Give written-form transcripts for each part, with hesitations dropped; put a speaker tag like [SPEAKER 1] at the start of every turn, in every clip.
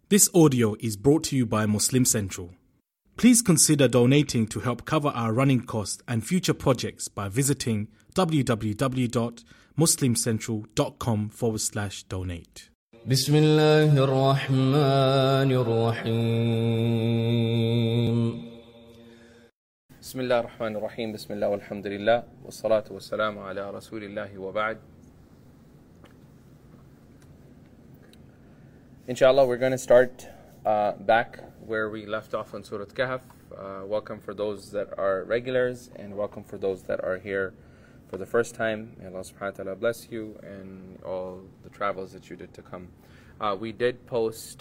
[SPEAKER 1] This audio is brought to you by Muslim Central. Please consider donating to help cover our running costs and future projects by visiting www.muslimcentral.com/donate.
[SPEAKER 2] بسم الله الرحمن الرحيم
[SPEAKER 3] بسم الله الرحمن الرحيم بسم الله والحمد لله والصلاة والسلام على رسول الله وبعد. Inshallah, we're going to start back where we left off on Surah Kahf. Welcome for those that are regulars and welcome for those that are here for the first time. May Allah subhanahu wa ta'ala bless you and all the travels that you did to come. We did post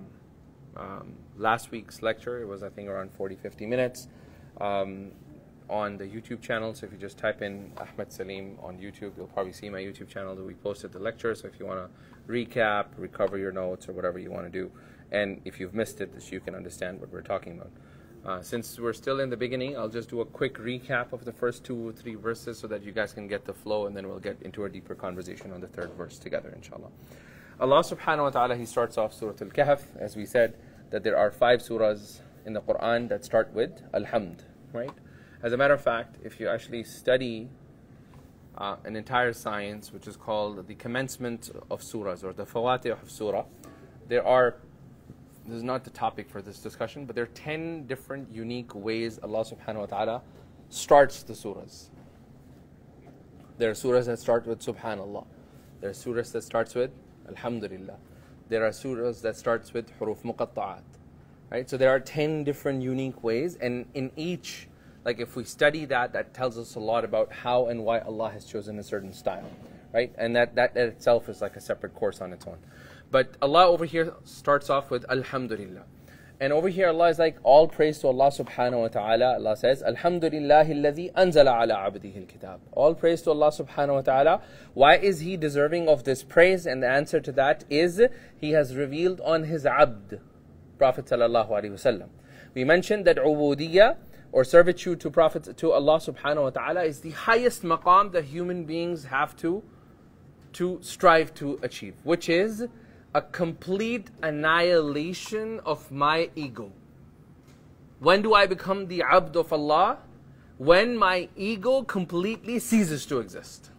[SPEAKER 3] last week's lecture. It was, I think, around 40-50 minutes on the YouTube channel. So if you just type in Ahmed Salim on YouTube, you'll probably see my YouTube channel that we posted the lecture. So if you want to recap, recover your notes, or whatever you want to do, and if you've missed it, so you can understand what we're talking about. Since we're still in the beginning, I'll just do a quick recap of the first 2 or 3 verses so that you guys can get the flow, and then we'll get into a deeper conversation on the 3rd verse together, inshallah. Allah subhanahu wa ta'ala, He starts off Surah Al-Kahf, as we said, that there are 5 surahs in the Quran that start with Alhamd, right? As a matter of fact, if you actually study an entire science, which is called the commencement of surahs, or the Fawatih of surah, this is not the topic for this discussion, but there are 10 different unique ways Allah subhanahu wa ta'ala starts the surahs. There are surahs that start with Subhanallah. There are surahs that starts with Alhamdulillah. There are surahs that starts with Huruf Muqatta'at. Right? So there are 10 different unique ways, and in each, like if we study that tells us a lot about how and why Allah has chosen a certain style. Right? And that itself is like a separate course on its own. But Allah over here starts off with Alhamdulillah. And over here Allah is like, all praise to Allah subhanahu wa ta'ala. Allah says, Alhamdulillahi alladhi anzala ala abdihi al-kitab. All praise to Allah subhanahu wa ta'ala. Why is He deserving of this praise? And the answer to that is, He has revealed on His abd, Prophet sallallahu alaihi wasallam. We mentioned that ubudiyya, or servitude to Allah subhanahu wa ta'ala, is the highest maqam that human beings have to strive to achieve, which is a complete annihilation of my ego. When do I become the abd of Allah? When my ego completely ceases to exist.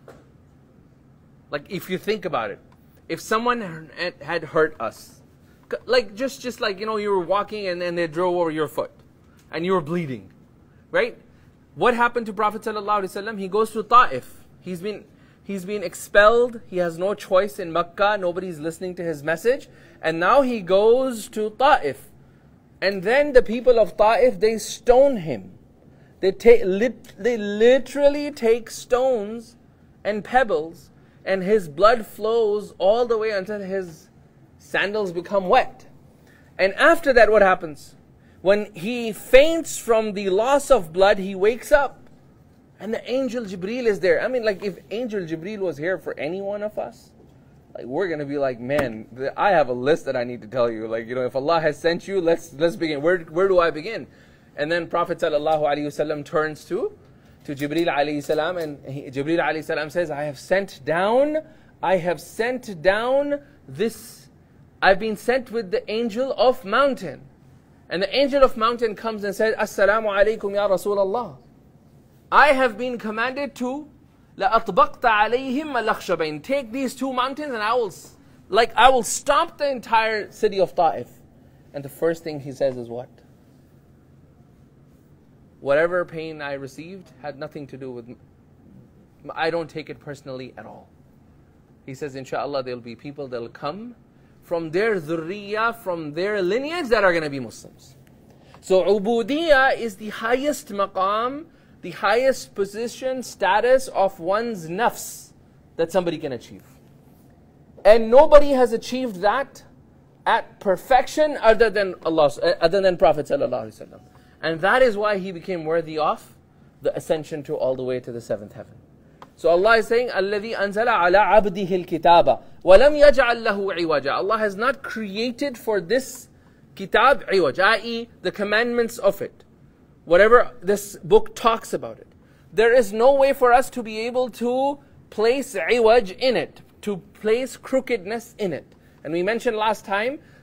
[SPEAKER 3] Like if you think about it, if someone had hurt us, like just like, you know, you were walking and they drove over your foot and you were bleeding, right? What happened to Prophet sallallahu alaihi wasallam? He goes to Ta'if. He's been expelled. He has no choice in Makkah. Nobody's listening to his message. And now he goes to Ta'if. And then the people of Ta'if, they stone him. They literally take stones and pebbles, and his blood flows all the way until his sandals become wet. And after that, what happens? When he faints from the loss of blood, he wakes up. And the angel Jibreel is there. I mean, like, if angel Jibreel was here for any one of us, like, we're going to be like, man, I have a list that I need to tell you. Like, you know, if Allah has sent you, let's begin. Where do I begin? And then Prophet sallallahu alaihi wasallam turns to Jibreel alayhi salam, and Jibreel alayhi salam says, I've been sent with the angel of mountain. And the angel of mountain comes and says, Assalamu alaikum ya Rasulullah. I have been commanded to لَأَطْبَقْتَ عَلَيْهِمْ الْأَخْشَبَيْنِ. Take these 2 mountains and I will stop the entire city of Ta'if. And the first thing he says is what? Whatever pain I received had nothing to do with me. I don't take it personally at all. He says, inshallah, there will be people that will come from their dhurriyyah, from their lineage, that are going to be Muslims. So ubudiyya is the highest maqam, the highest position, status of one's nafs that somebody can achieve. And nobody has achieved that at perfection other than Prophet sallallahu alaihi wasallam. And that is why he became worthy of the ascension to all the way to the 7th heaven. So Allah is saying, الَّذِي أَنزَلَ عَلَىٰ عَبْدِهِ الْكِتَابَ وَلَمْ يَجْعَلْ لَهُ عِوَجًا. Allah has not created for this kitab iwaj, i.e. the commandments of it. Whatever this book talks about it. There is no way for us to be able to place iwaj in it, to place crookedness in it. And we mentioned last time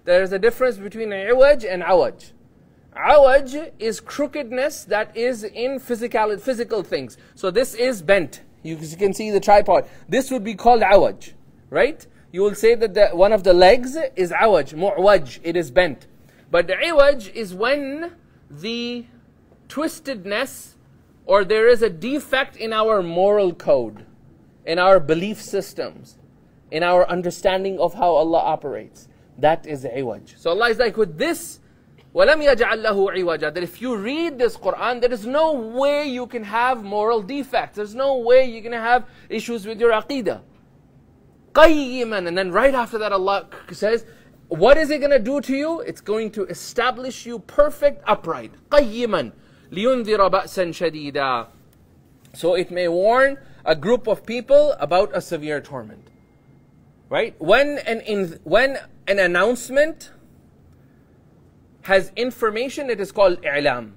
[SPEAKER 3] There's a difference between iwaj and awaj. Awaj is crookedness that is in physical things. So this is bent. You can see the tripod. This would be called awaj, right? You will say that one of the legs is awaj, mu'waj, it is bent. But the iwaj is when the twistedness or there is a defect in our moral code, in our belief systems, in our understanding of how Allah operates. That is iwaj. So Allah is like with this, وَلَمْ يَجْعَلْ لَهُ عِوَجًا, that if you read this Quran, there is no way you can have moral defects. There's no way you're going to have issues with your aqidah. قَيِّمًا, and then right after that Allah says, what is it going to do to you? It's going to establish you perfect, upright. قَيِّمًا لِيُنذِرَ بَأْسًا شَدِيدًا, so it may warn a group of people about a severe torment. Right? When an announcement has information, it is called i'lam.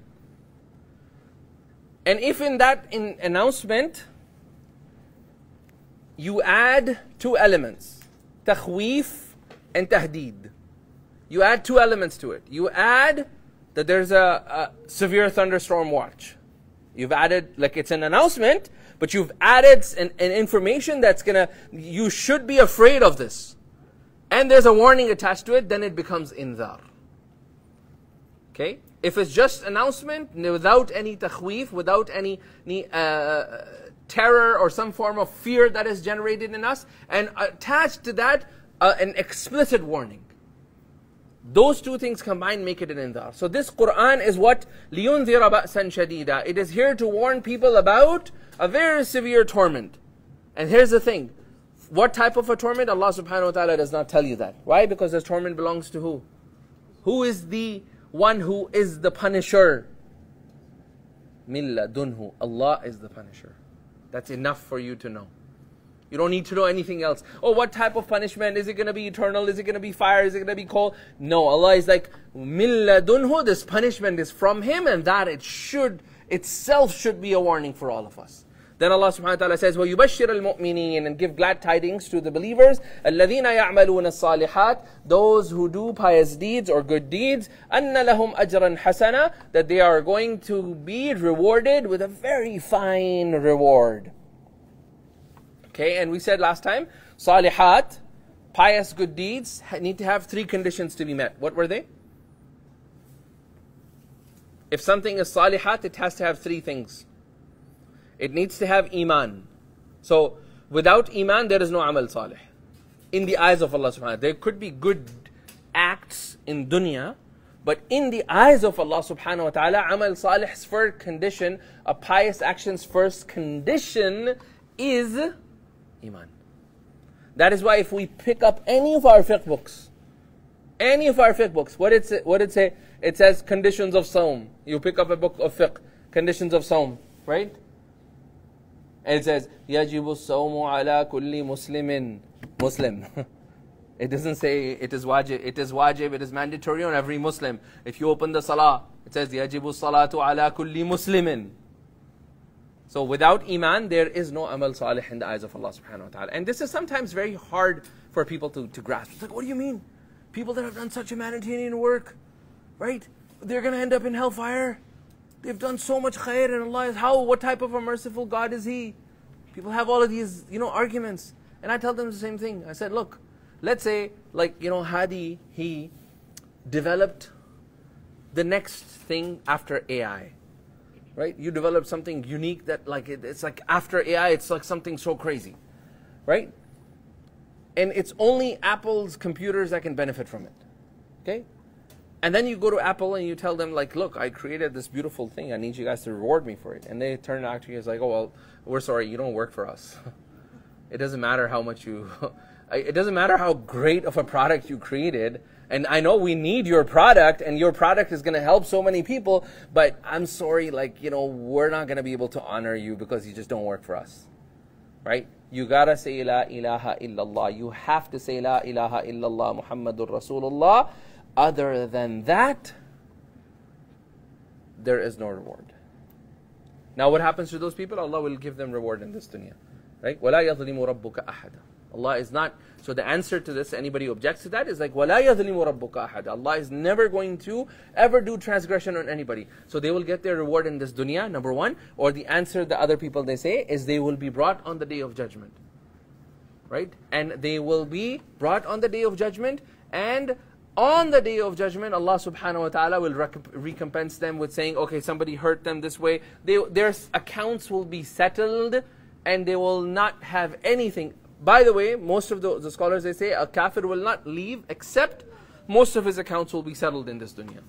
[SPEAKER 3] And if in that announcement you add two elements, takhweef and tahdeed. You add two elements to it. You add that there's a severe thunderstorm watch. You've added, like it's an announcement, but you've added an information that's you should be afraid of this. And there's a warning attached to it, then it becomes inzar. Okay? If it's just announcement, without any takhweef, without any terror or some form of fear that is generated in us, and attached to that, an explicit warning. Those two things combined make it an inzar. So this Quran is what? لِيُنذِرَ بَأْسًا شَدِيدًا. It is here to warn people about a very severe torment. And here's the thing. What type of a torment? Allah subhanahu wa ta'ala does not tell you that. Why? Because this torment belongs to who? Who is the one who is the punisher? مِن لَدُنْهُ. Allah is the punisher. That's enough for you to know. You don't need to know anything else. Oh, what type of punishment? Is it going to be eternal? Is it going to be fire? Is it going to be cold? No, Allah is like, مِن لَدُنْهُ. This punishment is from Him, and that itself should be a warning for all of us. Then Allah subhanahu wa ta'ala says, وَيُبَشِّرَ الْمُؤْمِنِينَ, and give glad tidings to the believers, الَّذِينَ يَعْمَلُونَ الصَّالِحَاتِ, those who do pious deeds or good deeds, أَنَّ لَهُمْ أَجْرًا حَسَنًا, that they are going to be rewarded with a very fine reward. Okay, and we said last time, salihat, pious good deeds, need to have three conditions to be met. What were they? If something is salihat, it has to have three things. It needs to have iman. So, without iman, there is no amal salih. In the eyes of Allah subhanahu wa ta'ala. There could be good acts in dunya, but in the eyes of Allah subhanahu wa ta'ala, amal salih's first condition, a pious action's first condition is iman. That is why if we pick up any of our fiqh books, what did it say? It says conditions of sawm. You pick up a book of fiqh, conditions of sawm, right? And it says, يَجِبُ الصَّوْمُ عَلَى كُلِّ Muslim. It doesn't say it is wajib. It is wajib, it is mandatory on every Muslim. If you open the salah, it says, يَجِبُ الصَّلَاةُ عَلَى كُلِّ مُسْلِمٍ. So without iman, there is no amal salih in the eyes of Allah subhanahu wa ta'ala. And this is sometimes very hard for people to grasp. It's like, what do you mean? People that have done such humanitarian work, right? They're going to end up in hellfire. They've done so much khair, and Allah is what type of a merciful God is He? People have all of these, arguments. And I tell them the same thing. I said, look, let's say, Hadi, he developed the next thing after AI. Right? You develop something unique that it's like after AI, it's like something so crazy. Right? And it's only Apple's computers that can benefit from it. Okay? And then you go to Apple and you tell them, look, I created this beautiful thing. I need you guys to reward me for it. And they turn out to you as oh, well, we're sorry, you don't work for us. It doesn't matter how much it doesn't matter how great of a product you created. And I know we need your product, and your product is going to help so many people, but I'm sorry, we're not going to be able to honor you because you just don't work for us. Right? You gotta say La ilaha illallah. You have to say La ilaha illallah Muhammadur Rasulullah. Other than that, there is no reward. Now what happens to those people? Allah will give them reward in this dunya. Right? وَلَا يَظْلِمُ رَبُّكَ أَحَدًا. Allah is not. So the answer to this, anybody who objects to that, is like, وَلَا يَظْلِمُ رَبُّكَ أَحَدًا. Allah is never going to ever do transgression on anybody. So they will get their reward in this dunya, number one. Or the answer the other people they say is they will be brought on the day of judgment. Right? And they will be brought on the day of judgment, and on the day of judgment, Allah subhanahu wa ta'ala will recompense them with saying, okay, somebody hurt them this way. Their accounts will be settled, and they will not have anything. By the way, most of the scholars, they say, a kafir will not leave except most of his accounts will be settled in this dunya.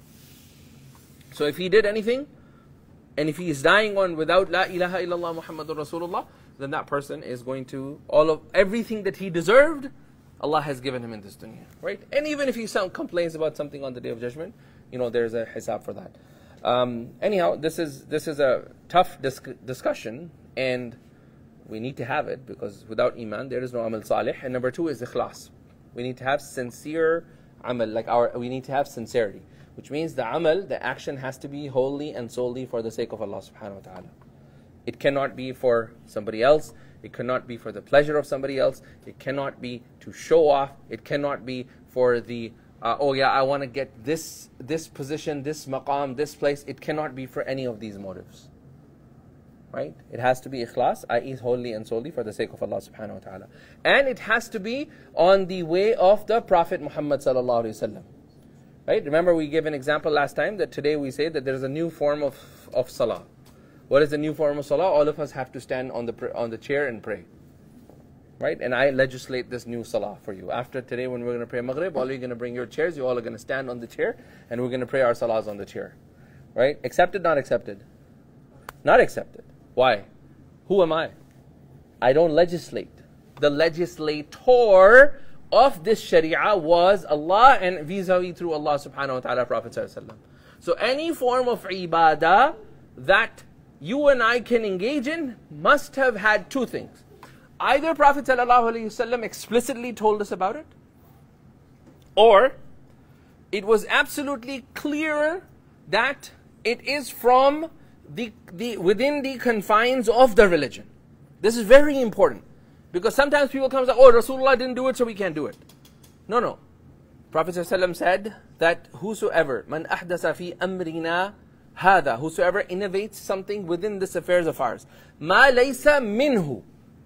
[SPEAKER 3] So if he did anything, and if he is dying on without La ilaha illallah Muhammadur Rasulullah, then that person is going to, everything that he deserved, Allah has given him in this dunya, right? And even if he complains about something on the day of judgment, there's a hisab for that. Anyhow, this is a tough discussion, and we need to have it, because without iman there is no amal salih. And number two is ikhlas. We need to have sincere amal, we need to have sincerity, which means the amal, the action, has to be wholly and solely for the sake of Allah subhanahu wa ta'ala. It cannot be for somebody else. It cannot be for the pleasure of somebody else. It cannot be to show off. It cannot be for the, I want to get this position, this maqam, this place. It cannot be for any of these motives. Right? It has to be ikhlas, i.e. wholly and solely for the sake of Allah subhanahu wa ta'ala. And it has to be on the way of the Prophet Muhammad sallallahu alaihi wasallam. Right? Remember, we gave an example last time that today we say that there is a new form of salah. What is the new form of salah? All of us have to stand on the chair and pray. Right? And I legislate this new salah for you. After today, when we're going to pray Maghrib, all you're going to bring your chairs, you all are going to stand on the chair, and we're going to pray our salahs on the chair. Right? Accepted, not accepted? Not accepted. Why? Who am I? I don't legislate. The legislator of this sharia was Allah, and vis-a-vis through Allah subhanahu wa ta'ala, Prophet sallallahu alaihi wasallam. So any form of ibadah that you and I can engage in must have had two things. Either Prophet sallallahu alaihi wasallam explicitly told us about it, or it was absolutely clear that it is from within the confines of the religion. This is very important, because sometimes people come and say, oh, Rasulullah didn't do it, so we can't do it. No. Prophet ﷺ said that whosoever, man ahdasa fi amrina hada, whosoever innovates something within this affairs of ours, ma laysa minhu,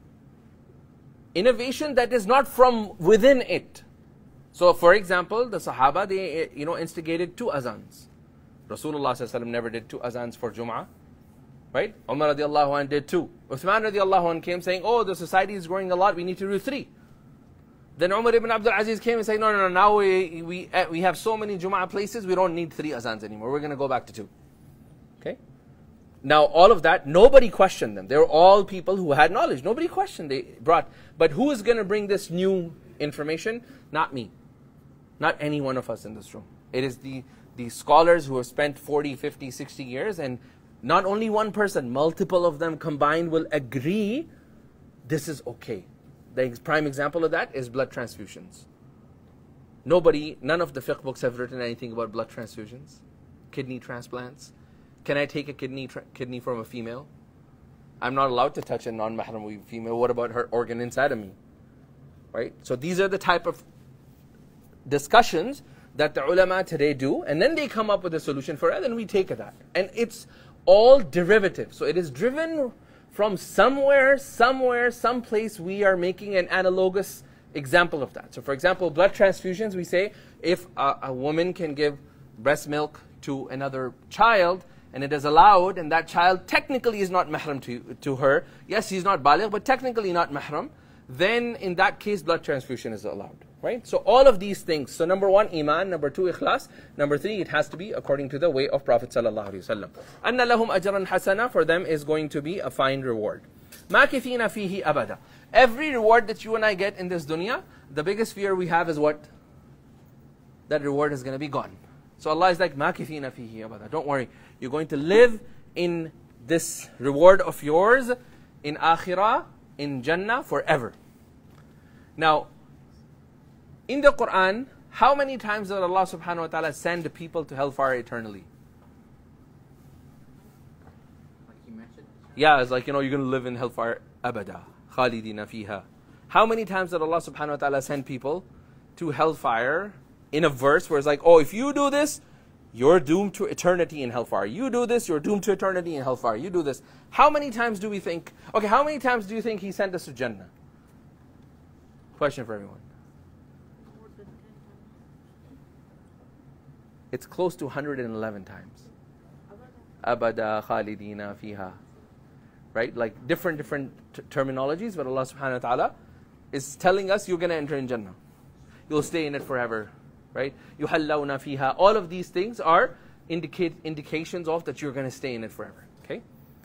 [SPEAKER 3] innovation that is not from within it. So for example, the Sahaba, they instigated 2 azans. Rasulullah ﷺ never did 2 azans for Jum'ah. Right? Umar radiallahu anh did 2. Uthman radiallahu anh came saying, oh, the society is growing a lot, we need to do 3. Then Umar ibn Abdul Aziz came and said, no, now we have so many Jum'ah places, we don't need 3 azans anymore. We're going to go back to 2. Okay? Now all of that, nobody questioned them. They were all people who had knowledge. Nobody questioned, they brought. But who is going to bring this new information? Not me. Not any one of us in this room. It is the scholars who have spent 40, 50, 60 years, and not only one person, multiple of them combined will agree this is okay. The prime example of that is blood transfusions. None of the fiqh books have written anything about blood transfusions, kidney transplants. Can I take a kidney from a female? I'm not allowed to touch a non-mahram female. What about her organ inside of me? Right? So these are the type of discussions that the ulama today do, and then they come up with a solution for it, and we take that. And it's all derivative. So it is driven from somewhere, someplace. We are making an analogous example of that. So for example, blood transfusions, we say if a woman can give breast milk to another child, and it is allowed, and that child technically is not mahram to her, yes, he's not baligh, but technically not mahram, then in that case blood transfusion is allowed. Right? So all of these things. So number 1, iman. Number 2, ikhlas. Number 3, it has to be according to the way of Prophet sallallahu alaihi wasallam. Anna lahum ajran hasana, for them is going to be a fine reward. Makithina fihi abada. Every reward that you and I get in this dunya, the biggest fear we have is what? That reward is going to be gone. So Allah is like, makithina fihi abada. Don't worry. You're going to live in this reward of yours in akhirah, in Jannah, forever. Now, in the Quran, how many times did Allah subhanahu wa ta'ala send people to hellfire eternally?
[SPEAKER 4] Like you mentioned?
[SPEAKER 3] Yeah, it's like, you're going to live in hellfire abada, khalidina fiha. How many times did Allah subhanahu wa ta'ala send people to hellfire in a verse where it's like, oh, if you do this, you're doomed to eternity in hellfire. You do this, you're doomed to eternity in hellfire. You do this. How many times do we think, okay, how many times do you think He sent us to Jannah? Question for everyone. It's close to 111 times. Abada khalidina fiha. Right? Like different terminologies, but Allah subhanahu wa ta'ala is telling us you're going to enter in Jannah. You'll stay in it forever. Right? Yuhallawna fiha. All of these things are indications of that you're going to stay in it forever. Okay?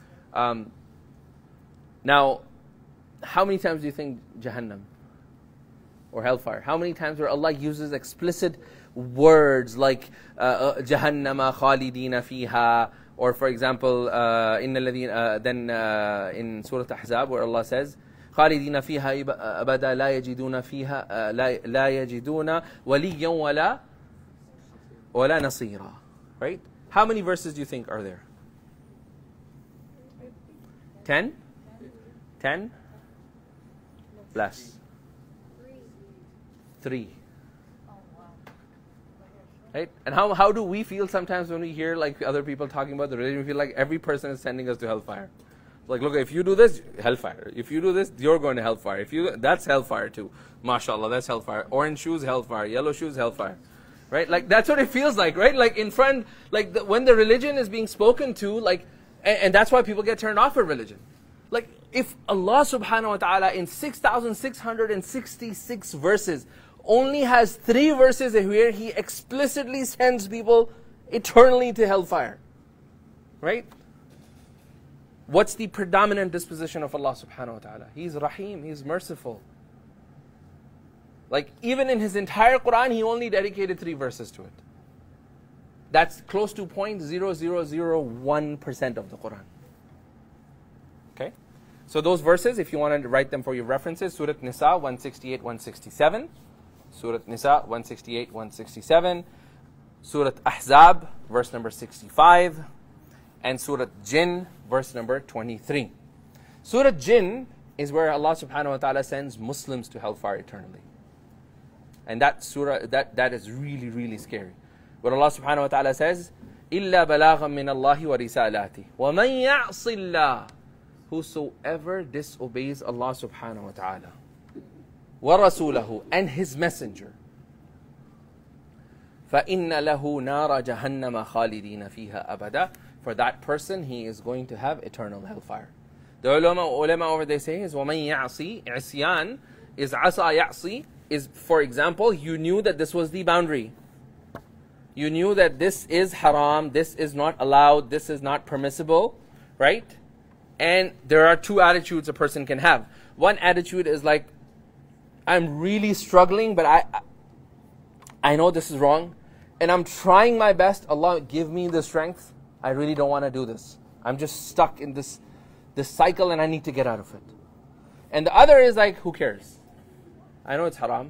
[SPEAKER 3] Now, how many times do you think Jahannam or hellfire? How many times where Allah uses explicit words like Jahannama khalidina fiha, or for example, in Surah Ahzab where Allah says, خالدين فيها أبدا لا يجدون فيها لا يجدون وليا ولا نصيرا. Right? How many verses do you think are there? 10? 10? Less. 3. Right? And how do we feel sometimes when we hear like other people talking about the religion? We feel like every person is sending us to hellfire. Like, look, if you do this, hellfire. If you do this, you're going to hellfire. That's hellfire too. MashaAllah, that's hellfire. Orange shoes, hellfire. Yellow shoes, hellfire. Right? Like, that's what it feels like, right? Like, in front, like, when the religion is being spoken to, like, and that's why people get turned off of religion. Like, if Allah subhanahu wa ta'ala in 6,666 verses only has 3 verses where He explicitly sends people eternally to hellfire. Right? What's the predominant disposition of Allah subhanahu wa ta'ala? He's Rahim, He's merciful. Like, even in His entire Quran, He only dedicated 3 verses to it. That's close to 0.0001% of the Quran. Okay? So those verses, if you want to write them for your references, Surah Nisa 168, 167. Surah Nisa 168, 167. Surah Ahzab, verse number 65. And Surah Jinn, verse number 23. Surah Jinn is where Allah subhanahu wa ta'ala sends Muslims to hellfire eternally. And that surah, that is really, really scary. Where Allah subhanahu wa ta'ala says, إِلَّا بَلَاغًا مِّنَ اللَّهِ وَرِسَالَاتِهِ وَمَنْ يَعْصِ اللَّهِ. Whosoever disobeys Allah subhanahu wa ta'ala, وَرَسُولَهُ, and His messenger, فَإِنَّ لَهُ نَارَ جَهَنَّمَ خَالِدِينَ فِيهَا أَبَدًا. For that person, he is going to have eternal hellfire. The ulama over there say is وَمَنْ يَعْصِي. Isyan is عَصَى يَعْصِي, is, for example, you knew that this was the boundary. You knew that this is haram, this is not allowed, this is not permissible, right? And there are 2 attitudes a person can have. One attitude is like, I'm really struggling, but I know this is wrong, and I'm trying my best. Allah, give me the strength. I really don't want to do this. I'm just stuck in this cycle and I need to get out of it. And the other is like, who cares? I know it's haram.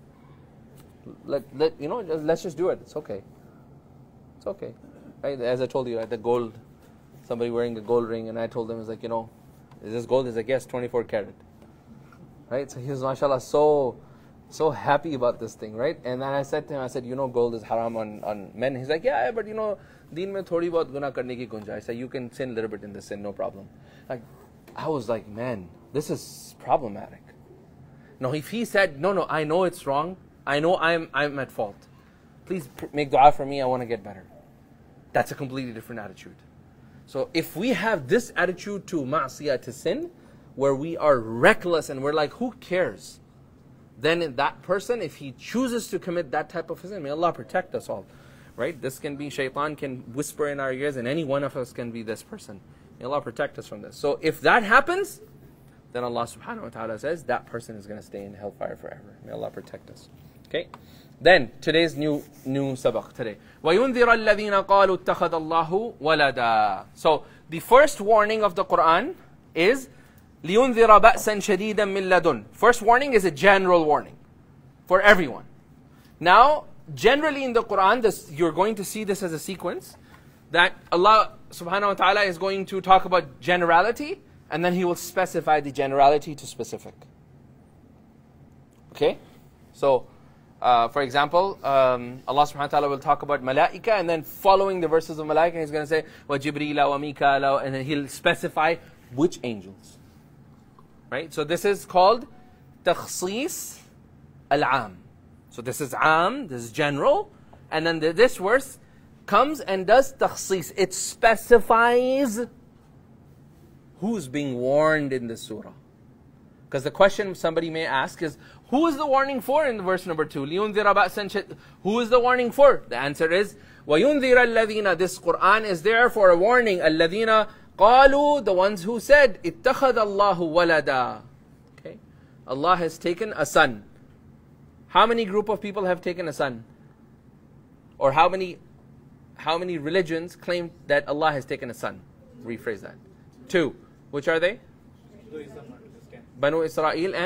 [SPEAKER 3] Let's just do it. It's okay. It's okay. Right? As I told you, right, the gold, somebody wearing a gold ring, and I told them, it's like, is this gold? He's like, yes, 24 karat. Right? So he was, mashallah, so happy about this thing, right? And then I said to him, gold is haram on men. He's like, yeah, but deen mein thodi bahut guna karne ki gunjaish. I said, you can sin a little bit in this sin, no problem. Like, I was like, man, this is problematic. No, if he said, no, I know it's wrong. I know I'm at fault. Please make dua for me. I want to get better. That's a completely different attitude. So if we have this attitude to ma'siyah, to sin, where we are reckless and we're like, who cares? Then in that person, if he chooses to commit that type of sin, may Allah protect us all. Right? This can be, shaitan can whisper in our ears, and any one of us can be this person. May Allah protect us from this. So if that happens, then Allah subhanahu wa ta'ala says that person is going to stay in hellfire forever. May Allah protect us. Okay? Then, today's new sabaq today. وَيُنذِرَ الَّذِينَ قَالُوا اتَّخَذَ اللَّهُ وَلَدًا. So, the first warning of the Quran is لِيُنذِرَ بَأْسًا شَدِيدًا مِنْ لَدُنْ. First warning is a general warning for everyone. Now, generally in the Quran, you're going to see this as a sequence, that Allah subhanahu wa ta'ala is going to talk about generality, and then He will specify the generality to specific. Okay? So, for example, Allah subhanahu wa ta'ala will talk about malaika, and then following the verses of malaika, He's going to say, wa Jibrila wa Mikala, and then He'll specify which angels. Right? So this is called takhsis al-am. So this is am, this is general, and then this verse comes and does takhsis. It specifies who's being warned in this surah. Because the question somebody may ask is, who is the warning for in verse number 2? لِيُنذِرَ بَأْسًا شَدِيدًا. Who is the warning for? The answer is, وَيُنذِرَ الَّذِينَ. This Quran is there for a warning. الَّذِينَ قَالُوا. The ones who said, اتَّخَذَ اللَّهُ وَلَدًا. Okay? Allah has taken a son. How many group of people have taken a son? Or how many religions claim that Allah has taken a son? Rephrase that. 2. Which are they? Banu Israel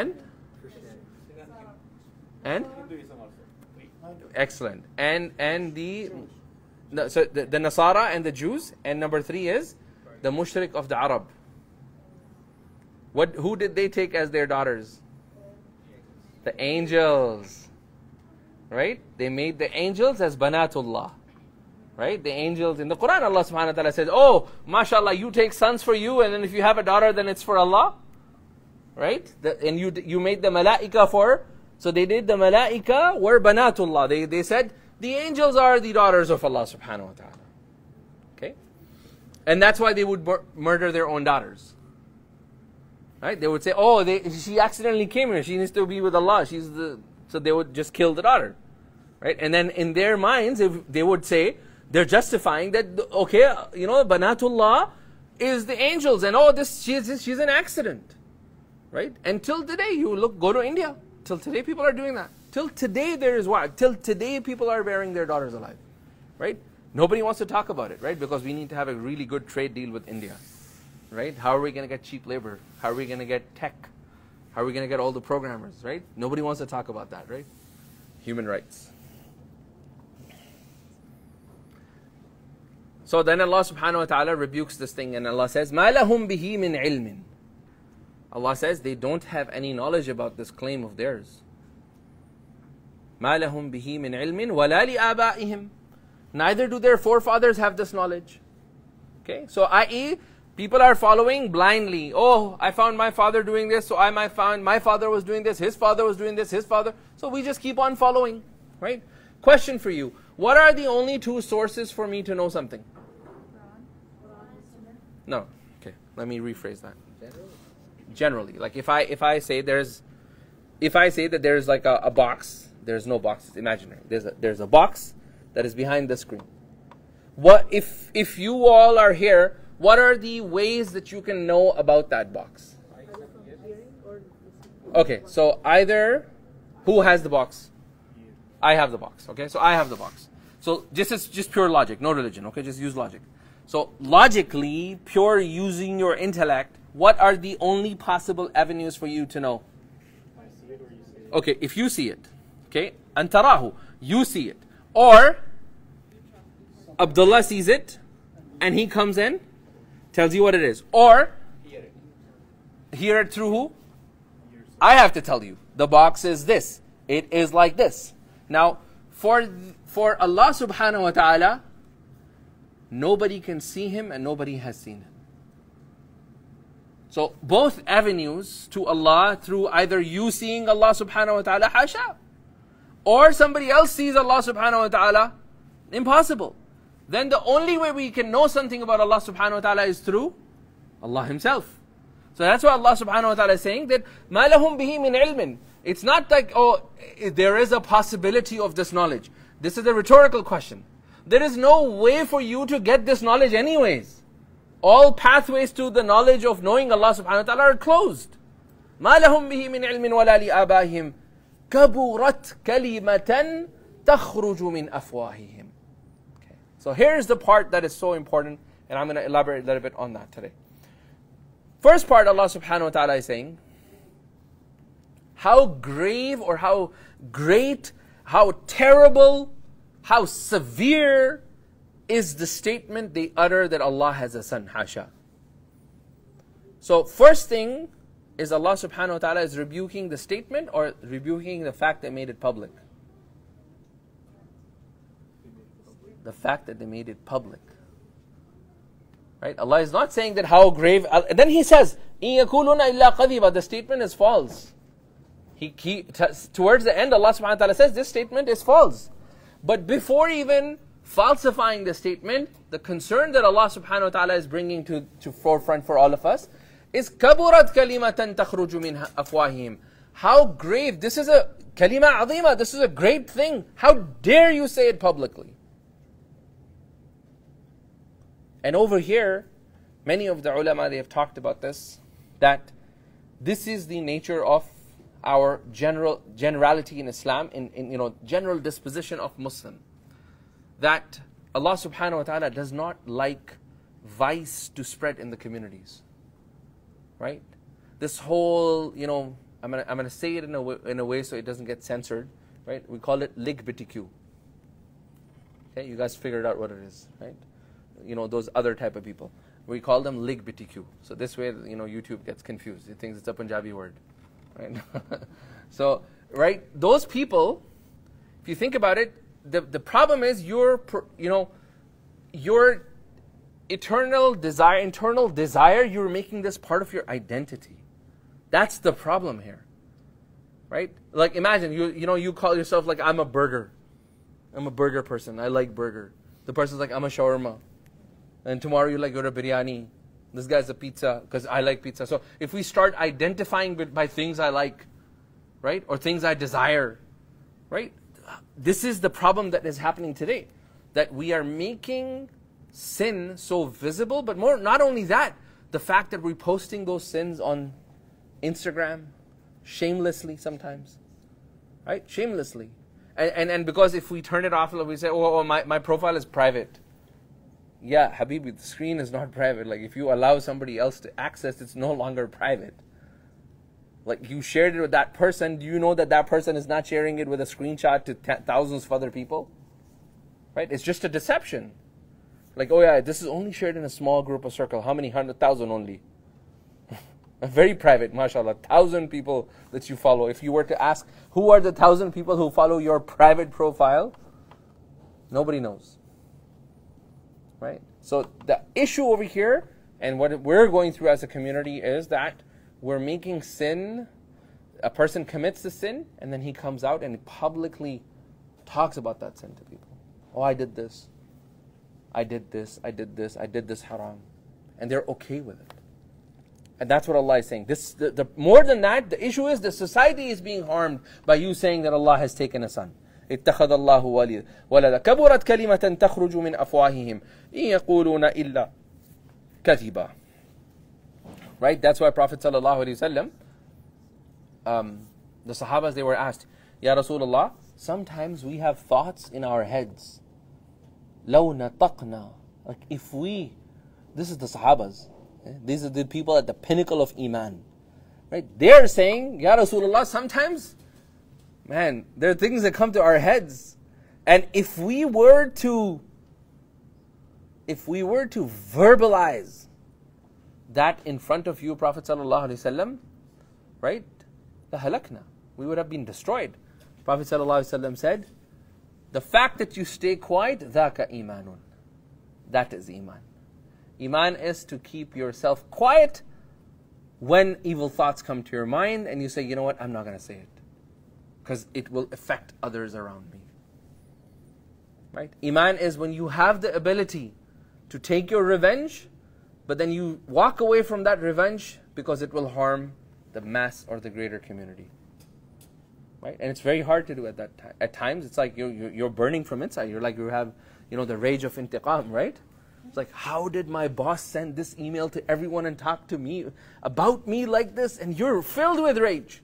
[SPEAKER 3] and excellent. And the Nasara and the Jews. And number 3 is the mushrik of the Arab. Who did they take as their daughters? The angels. Right? They made the angels as banatullah. Right? The angels in the Quran, Allah subhanahu wa ta'ala says, oh, mashallah, you take sons for you, and then if you have a daughter, then it's for Allah. Right? And you made the malaika for, so they did the malaika were banatullah. They said, the angels are the daughters of Allah subhanahu wa ta'ala. Okay? And that's why they would murder their own daughters. Right? They would say, oh, she accidentally came here, she needs to be with Allah. So they would just kill the daughter. Right? And then in their minds, if they would say, they're justifying that, okay, banatullah is the angels, and she's an accident. Right? Until today, go to India. Till today, people are doing that. Till today, there is what? Till today, people are burying their daughters alive. Right? Nobody wants to talk about it, right? Because we need to have a really good trade deal with India. Right? How are we going to get cheap labor? How are we going to get tech? How are we going to get all the programmers? Right? Nobody wants to talk about that, right? Human rights. So then Allah subhanahu wa ta'ala rebukes this thing, and Allah says, مَا لَهُمْ بِهِ مِنْ عِلْمٍ. Allah says they don't have any knowledge about this claim of theirs. مَا لَهُمْ بِهِ مِنْ عِلْمٍ وَلَا لِآبَائِهِمْ. Neither do their forefathers have this knowledge. Okay, so i.e., people are following blindly. Oh, I found my father doing this, so I might find my father was doing this, his father was doing this, his father. So we just keep on following, right? Question for you. What are the only 2 sources for me to know something? No. Okay, let me rephrase that. Generally, like if I say that there's like a box, there's no box, it's imaginary. There's a box that is behind the screen. What if you all are here, what are the ways that you can know about that box? Okay, so either who has the box? I have the box. Okay, so I have the box. So this is just pure logic, no religion. Okay, just use logic. So logically, pure using your intellect, what are the only possible avenues for you to know?
[SPEAKER 4] I see it or you see it.
[SPEAKER 3] Okay, if you see it, okay, antarahu, you see it, or Abdullah sees it, and he comes in, tells you what it is, or hear it through who? I have to tell you. The box is this. It is like this. Now, for Allah subhanahu wa ta'ala, nobody can see Him and nobody has seen Him. So both avenues to Allah, through either you seeing Allah subhanahu wa ta'ala, hasha, or somebody else sees Allah subhanahu wa ta'ala, impossible. Then the only way we can know something about Allah subhanahu wa ta'ala is through Allah Himself. So that's why Allah subhanahu wa ta'ala is saying that مَا لَهُمْ بِهِ مِنْ عِلْمٍ. It's not like, oh, there is a possibility of this knowledge. This is a rhetorical question. There is no way for you to get this knowledge anyways. All pathways to the knowledge of knowing Allah subhanahu wa ta'ala are closed. مَا لَهُمْ بِهِ مِنْ عِلْمٍ وَلَا لِآبَائِهِمْ كَبُرَتْ كَلِمَةً تَخْرُجُ مِنْ أَفْوَاهِهِمْ. Okay. So here's the part that is so important, and I'm going to elaborate a little bit on that today. First part, Allah subhanahu wa ta'ala is saying, how grave or how great, how terrible, how severe is the statement they utter that Allah has a son, hasha. So first thing is Allah subhanahu wa ta'ala is rebuking the statement or rebuking the fact that made it public? The fact that they made it public. Right? Allah is not saying that how grave. And then He says, إِن يَقُولُونَ إِلَّا قَذِبًا. The statement is false. Towards the end, Allah subhanahu wa ta'ala says this statement is false. But before even falsifying the statement, the concern that Allah subhanahu wa ta'ala is bringing to forefront for all of us is كَبُرَتْ كَلِمَةً تَخْرُجُ مِنْ أَفْوَاهِهِمْ. How grave, this is a kalima azima, this is a great thing. How dare you say it publicly? And over here, many of the ulama, they have talked about this, that this is the nature of our generality in Islam, in general disposition of Muslim, that Allah subhanahu wa ta'ala does not like vice to spread in the communities. Right? This whole, I'm gonna say it in a way so it doesn't get censored. Right? We call it LGBTQ. Okay, you guys figured out what it is, right? Those other type of people. We call them LGBTQ. So this way, YouTube gets confused. It thinks it's a Punjabi word, right? So, right, those people, if you think about it, the problem is your internal desire, you're making this part of your identity. That's the problem here, right? Like imagine you call yourself like, I'm a burger person. I like burger. The person's like, I'm a shawarma. And tomorrow you're like, you're a biryani. This guy's a pizza because I like pizza. So if we start identifying by things I like, right, or things I desire, right, this is the problem that is happening today, that we are making sin so visible, but not only that, the fact that we're posting those sins on Instagram, shamelessly sometimes, right, shamelessly. And because if we turn it off, we say, my profile is private. Yeah, Habibi, the screen is not private. Like if you allow somebody else to access, it's no longer private. Like you shared it with that person, do you know that person is not sharing it with a screenshot to thousands of other people? Right? It's just a deception. Like, oh yeah, this is only shared in a small group or circle. How many? 100,000 only. Very private, mashallah. 1,000 people that you follow. If you were to ask, who are the 1,000 people who follow your private profile? Nobody knows. Right? So the issue over here, and what we're going through as a community is that we're making sin, a person commits the sin, and then he comes out and publicly talks about that sin to people. Oh, I did this. I did this. I did this. I did this haram. And they're okay with it. And that's what Allah is saying. More than that, the issue is the society is being harmed by you saying that Allah has taken a son. اتخذ الله ولدا كبرت كلمة تخرج من أفواههم إن يقولون إلا كذبا. Right? That's why Prophet ﷺ, the Sahabas, they were asked, Ya Rasulullah, sometimes we have thoughts in our heads. لو نطقنا. Like if we, this is the Sahabas. These are the people at the pinnacle of Iman. Right? They're saying, Ya Rasulullah, sometimes, man, there are things that come to our heads. And if we were to verbalize that in front of you, Prophet ﷺ, right? لَهَلَكْنَا. We would have been destroyed. Prophet ﷺ said, the fact that you stay quiet, ذَاكَ إِيمَانٌ. That is Iman. Iman is to keep yourself quiet when evil thoughts come to your mind and you say, you know what, I'm not going to say it. Because it will affect others around me. Right? Iman is when you have the ability to take your revenge, but then you walk away from that revenge because it will harm the mass or the greater community. Right? And it's very hard to do at that time. At times, it's like you're burning from inside. You're like you have, the rage of intiqam, right? It's like, how did my boss send this email to everyone and talk to me about me like this? And you're filled with rage.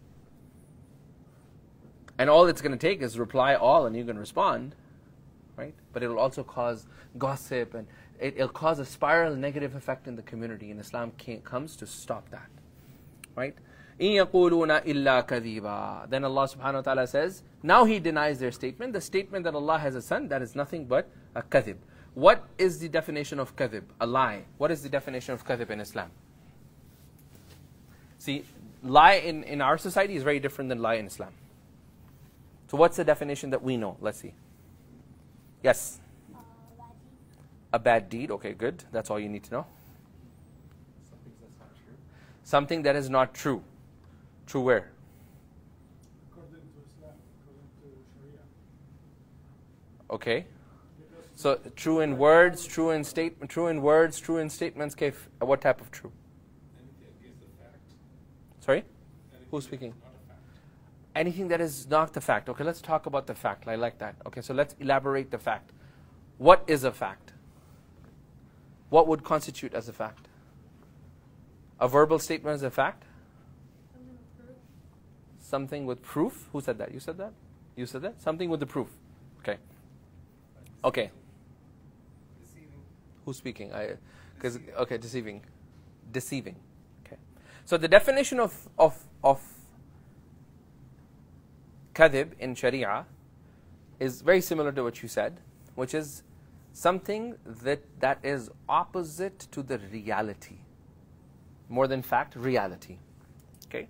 [SPEAKER 3] And all it's going to take is reply all and you can respond. Right? But it will also cause gossip and it'll cause a spiral negative effect in the community. And Islam comes to stop that. Right? إِن يَقُولُونَ إِلَّا كَذِيبًا. Then Allah subhanahu wa ta'ala says, now He denies their statement. The statement that Allah has a son, that is nothing but a kadhib. What is the definition of kadhib? A lie. What is the definition of kadhib in Islam? See, lie in our society is very different than lie in Islam. So what's the definition that we know? Let's see. Yes? A bad deed. Okay, good. That's all you need to know.
[SPEAKER 4] Something that's not true.
[SPEAKER 3] Something that is not true. True where?
[SPEAKER 4] According to Islam, according to Sharia.
[SPEAKER 3] Okay.
[SPEAKER 4] Because
[SPEAKER 3] So true in words, true in statements. Kaif, what type of true?
[SPEAKER 4] anything against the fact.
[SPEAKER 3] Sorry?
[SPEAKER 4] Anything
[SPEAKER 3] Who's
[SPEAKER 4] that
[SPEAKER 3] speaking?
[SPEAKER 4] is not a fact.
[SPEAKER 3] Anything that is not the fact. Okay, let's talk about the fact. I like that. Okay, so let's elaborate the fact. What is a fact? What would constitute as a fact? A verbal statement is a fact? Something with proof. Who said that? You said that? You said that? Something with the proof. Okay. Okay.
[SPEAKER 4] Deceiving.
[SPEAKER 3] Who's speaking? Okay, deceiving. Deceiving. Okay. So the definition of kadhib in Sharia is very similar to what you said, which is something that is opposite to the reality. More than fact, reality. Okay?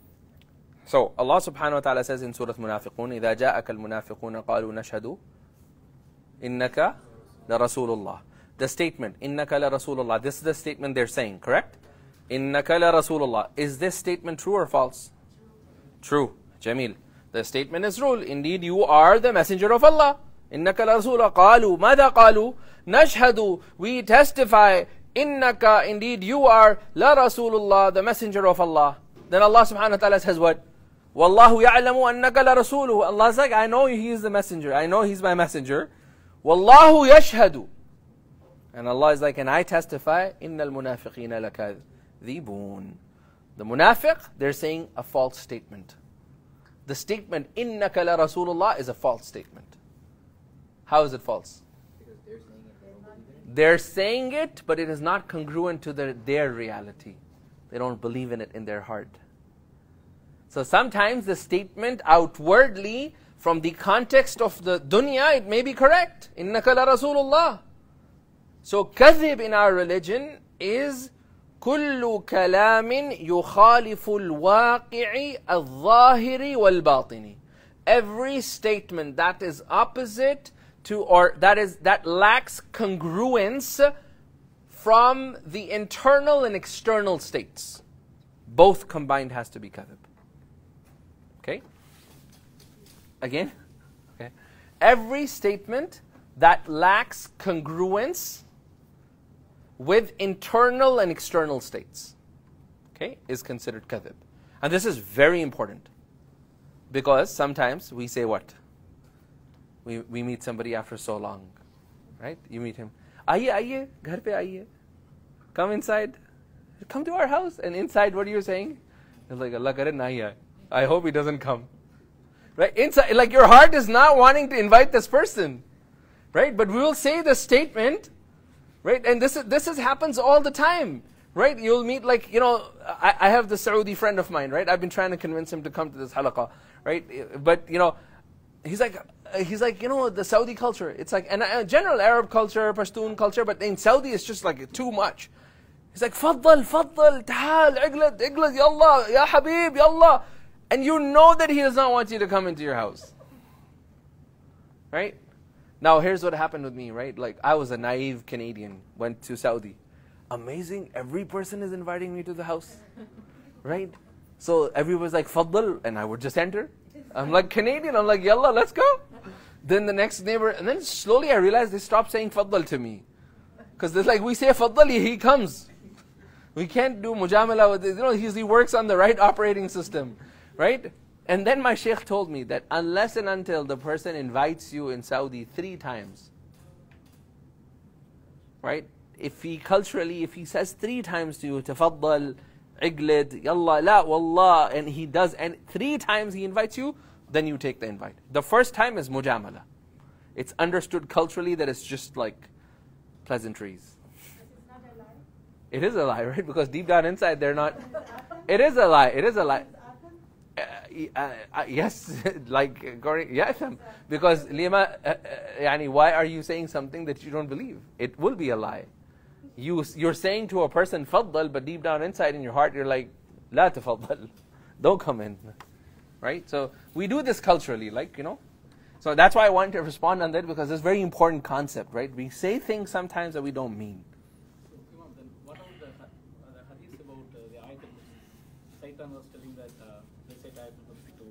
[SPEAKER 3] So Allah subhanahu wa ta'ala says in Surah Munafiqun, إِذَا جَاءَكَ الْمُنَافِقُونَ قَالُوا نَشْهَدُ إِنَّكَ لَرَسُولُ اللَّهِ. The statement, إِنَّكَ لَرَسُولُ اللَّهِ. This is the statement they're saying, correct? إِنَّكَ لَرَسُولُ اللَّهِ. Is this statement true or false? True. Jamil. The statement is true. Indeed, you are the messenger of Allah. إِنَّكَ لَرَسُولُ قَالُوا مَاذَا قَالُوا نَشْهَدُ. We testify, إِنَّكَ, indeed you are لَرَسُولُ اللَّهِ, the messenger of Allah. Then Allah subhanahu wa ta'ala says what? وَاللَّهُ يَعْلَمُ أَنَّكَ لَرَسُولُهُ. Allah's like, I know He is the messenger. I know He's my messenger. وَاللَّهُ يَشْهَدُ. And Allah is like, and I testify, إِنَّ الْمُنَافِقِينَ لَكَاذِبُونَ. The munafiq, they're saying a false statement. The statement, إِنَّكَ لَرَسُولُ اللَّهِ, is a false statement. How is it false?
[SPEAKER 2] Because they're saying it, they don't believe it.
[SPEAKER 3] They're saying it, but it is not congruent to their reality. They don't believe in it in their heart. So sometimes the statement outwardly, from the context of the dunya, it may be correct. إِنَّكَ لَرَسُولُ اللَّهِ. So kadhib in our religion is كُلُّ كَلَامٍ يُخَالِفُ الْوَاقِعِ الظَّاهِرِ وَالْبَاطِنِ. Every statement that is opposite to, or that lacks congruence from the internal and external states. Both combined has to be kadhib. Okay? Again? Okay. Every statement that lacks congruence with internal and external states, okay, is considered kadhib. And this is very important. Because sometimes we say what? We meet somebody after so long, right? You meet him. Aiye, aiye, ghar pe aiye. Come inside. Come to our house. And inside, what are you saying? It's like, Allah kare nahi aaye. I hope he doesn't come. Right? Inside, like your heart is not wanting to invite this person. Right? But we will say the statement, right? And this happens all the time. Right? You'll meet like, I have the Saudi friend of mine, right? I've been trying to convince him to come to this halaqah, right? But, he's like, the Saudi culture, it's like, and general Arab culture, Pashtun culture, but in Saudi it's just like too much. He's like, faddal, ta'al, iglad, yallah, ya habib, yallah. And you know that he does not want you to come into your house. Right? Now here's what happened with me, right? Like I was a naive Canadian, went to Saudi. Amazing, every person is inviting me to the house. Right? So everyone's like, faddal, and I would just enter. I'm like Canadian, I'm like, yallah, let's go. Then the next neighbor, and then slowly I realized they stopped saying faddal to me. Because they're like, we say faddal, he comes. We can't do mujamala with this. He works on the right operating system. Right? And then my sheikh told me that unless and until the person invites you in Saudi 3 times, right? If he says 3 times to you, tafaddal, iglid, yalla, la, wallah, and he does, and 3 times he invites you, then you take the invite. The first time is mujamala. It's understood culturally that it's just like pleasantries.
[SPEAKER 5] It's not a lie.
[SPEAKER 3] It is a lie, right? Because deep down inside they're not. It is a lie. It is a lie. Yes, like yes, because lima, why are you saying something that you don't believe? It will be a lie. You're saying to a person faddal, but deep down inside in your heart you're like la tafaddal. Don't come in. Right? So we do this culturally, like, So that's why I wanted to respond on that, because it's a very important concept, right? We say things sometimes that we don't mean.
[SPEAKER 5] So, Imam, then what about the hadith about the ayat Shaitan was telling that they said ayat to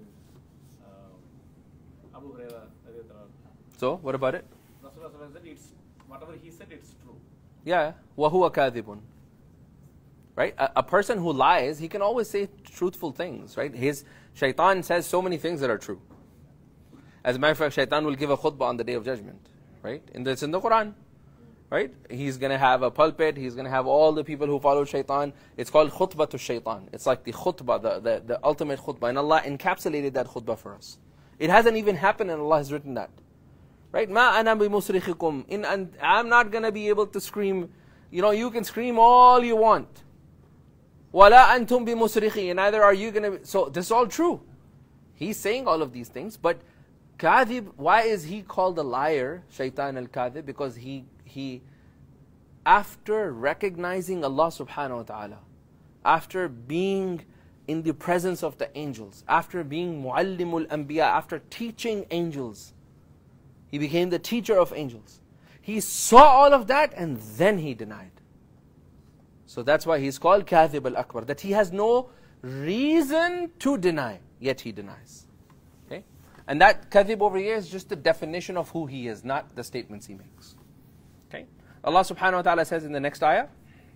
[SPEAKER 5] Abu Hurairah.
[SPEAKER 3] So, what about it?
[SPEAKER 5] Rasulullah said whatever he said, it's true.
[SPEAKER 3] Yeah, وَهُوَ كَاذِبٌ. Right? A person who lies, he can always say truthful things, right? His shaitan says so many things that are true. As a matter of fact, shaitan will give a khutbah on the Day of Judgment, right? And it's in the Quran, right? He's going to have a pulpit, he's going to have all the people who follow shaitan. It's called khutbah to shaitan. It's like the khutbah, the ultimate khutbah. And Allah encapsulated that khutbah for us. It hasn't even happened and Allah has written that. Right? مَا أَنَا بِمُصْرِخِكُمْ I'm not going to be able to scream. You can scream all you want. وَلَا أَنْتُمْ بِمُصْرِخِي And neither are you going to... So this is all true. He's saying all of these things, but Kadhib, why is he called a liar, Shaitan al-Kadhib? Because he after recognizing Allah subhanahu wa ta'ala, after being in the presence of the angels, after being muallimul anbiya, after teaching angels, he became the teacher of angels. He saw all of that and then he denied. So that's why he's called Kadhib al-Akbar, that he has no reason to deny, yet he denies. Okay? And that Kadhib over here is just the definition of who he is, not the statements he makes. Okay? Allah subhanahu wa ta'ala says in the next ayah,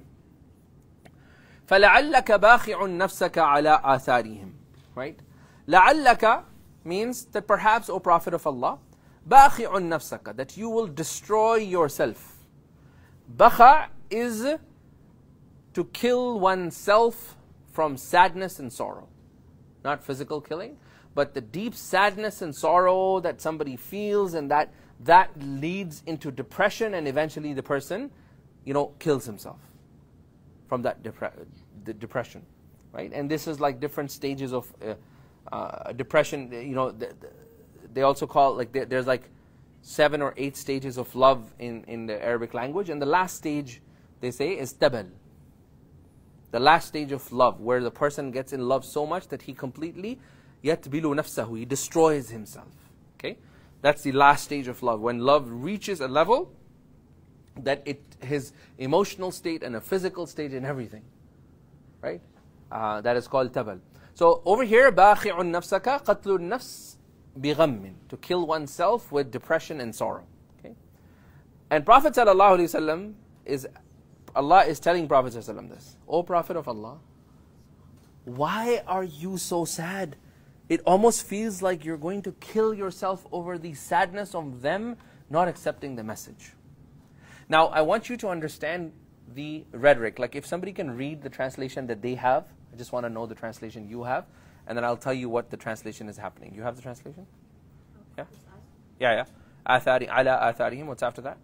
[SPEAKER 3] فَلَعَلَّكَ بَاخِعٌ نَفْسَكَ عَلَىٰ آثَارِهِمْ. Right? لَعَلَّكَ means that perhaps, O Prophet of Allah, بَاخِعٌ نَفْسَكَ, that you will destroy yourself. Bakha is to kill oneself from sadness and sorrow. Not physical killing, but the deep sadness and sorrow that somebody feels, and that leads into depression, and eventually the person, kills himself from that depression, right? And this is like different stages of depression. They also call, like, there's like 7 or 8 stages of love in the Arabic language, and the last stage, they say, is tabal. The last stage of love, where the person gets in love so much that he completely yatbilu nafsahu, he destroys himself. Okay, that's the last stage of love, when love reaches a level that his emotional state and a physical state and everything, right? That is called tabal. So over here, باخع نفسك قتل النفس بغم, to kill oneself with depression and sorrow. Okay, and Prophet ﷺ Allah is telling Prophet ﷺ this. O Prophet of Allah, why are you so sad? It almost feels like you're going to kill yourself over the sadness of them not accepting the message. Now, I want you to understand the rhetoric. Like, if somebody can read the translation that they have, I just want to know the translation you have, and then I'll tell you what the translation is happening. You have the translation? Yeah? Yeah. آثار على آثارهم. What's after that?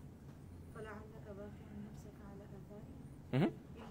[SPEAKER 3] Mm-hmm.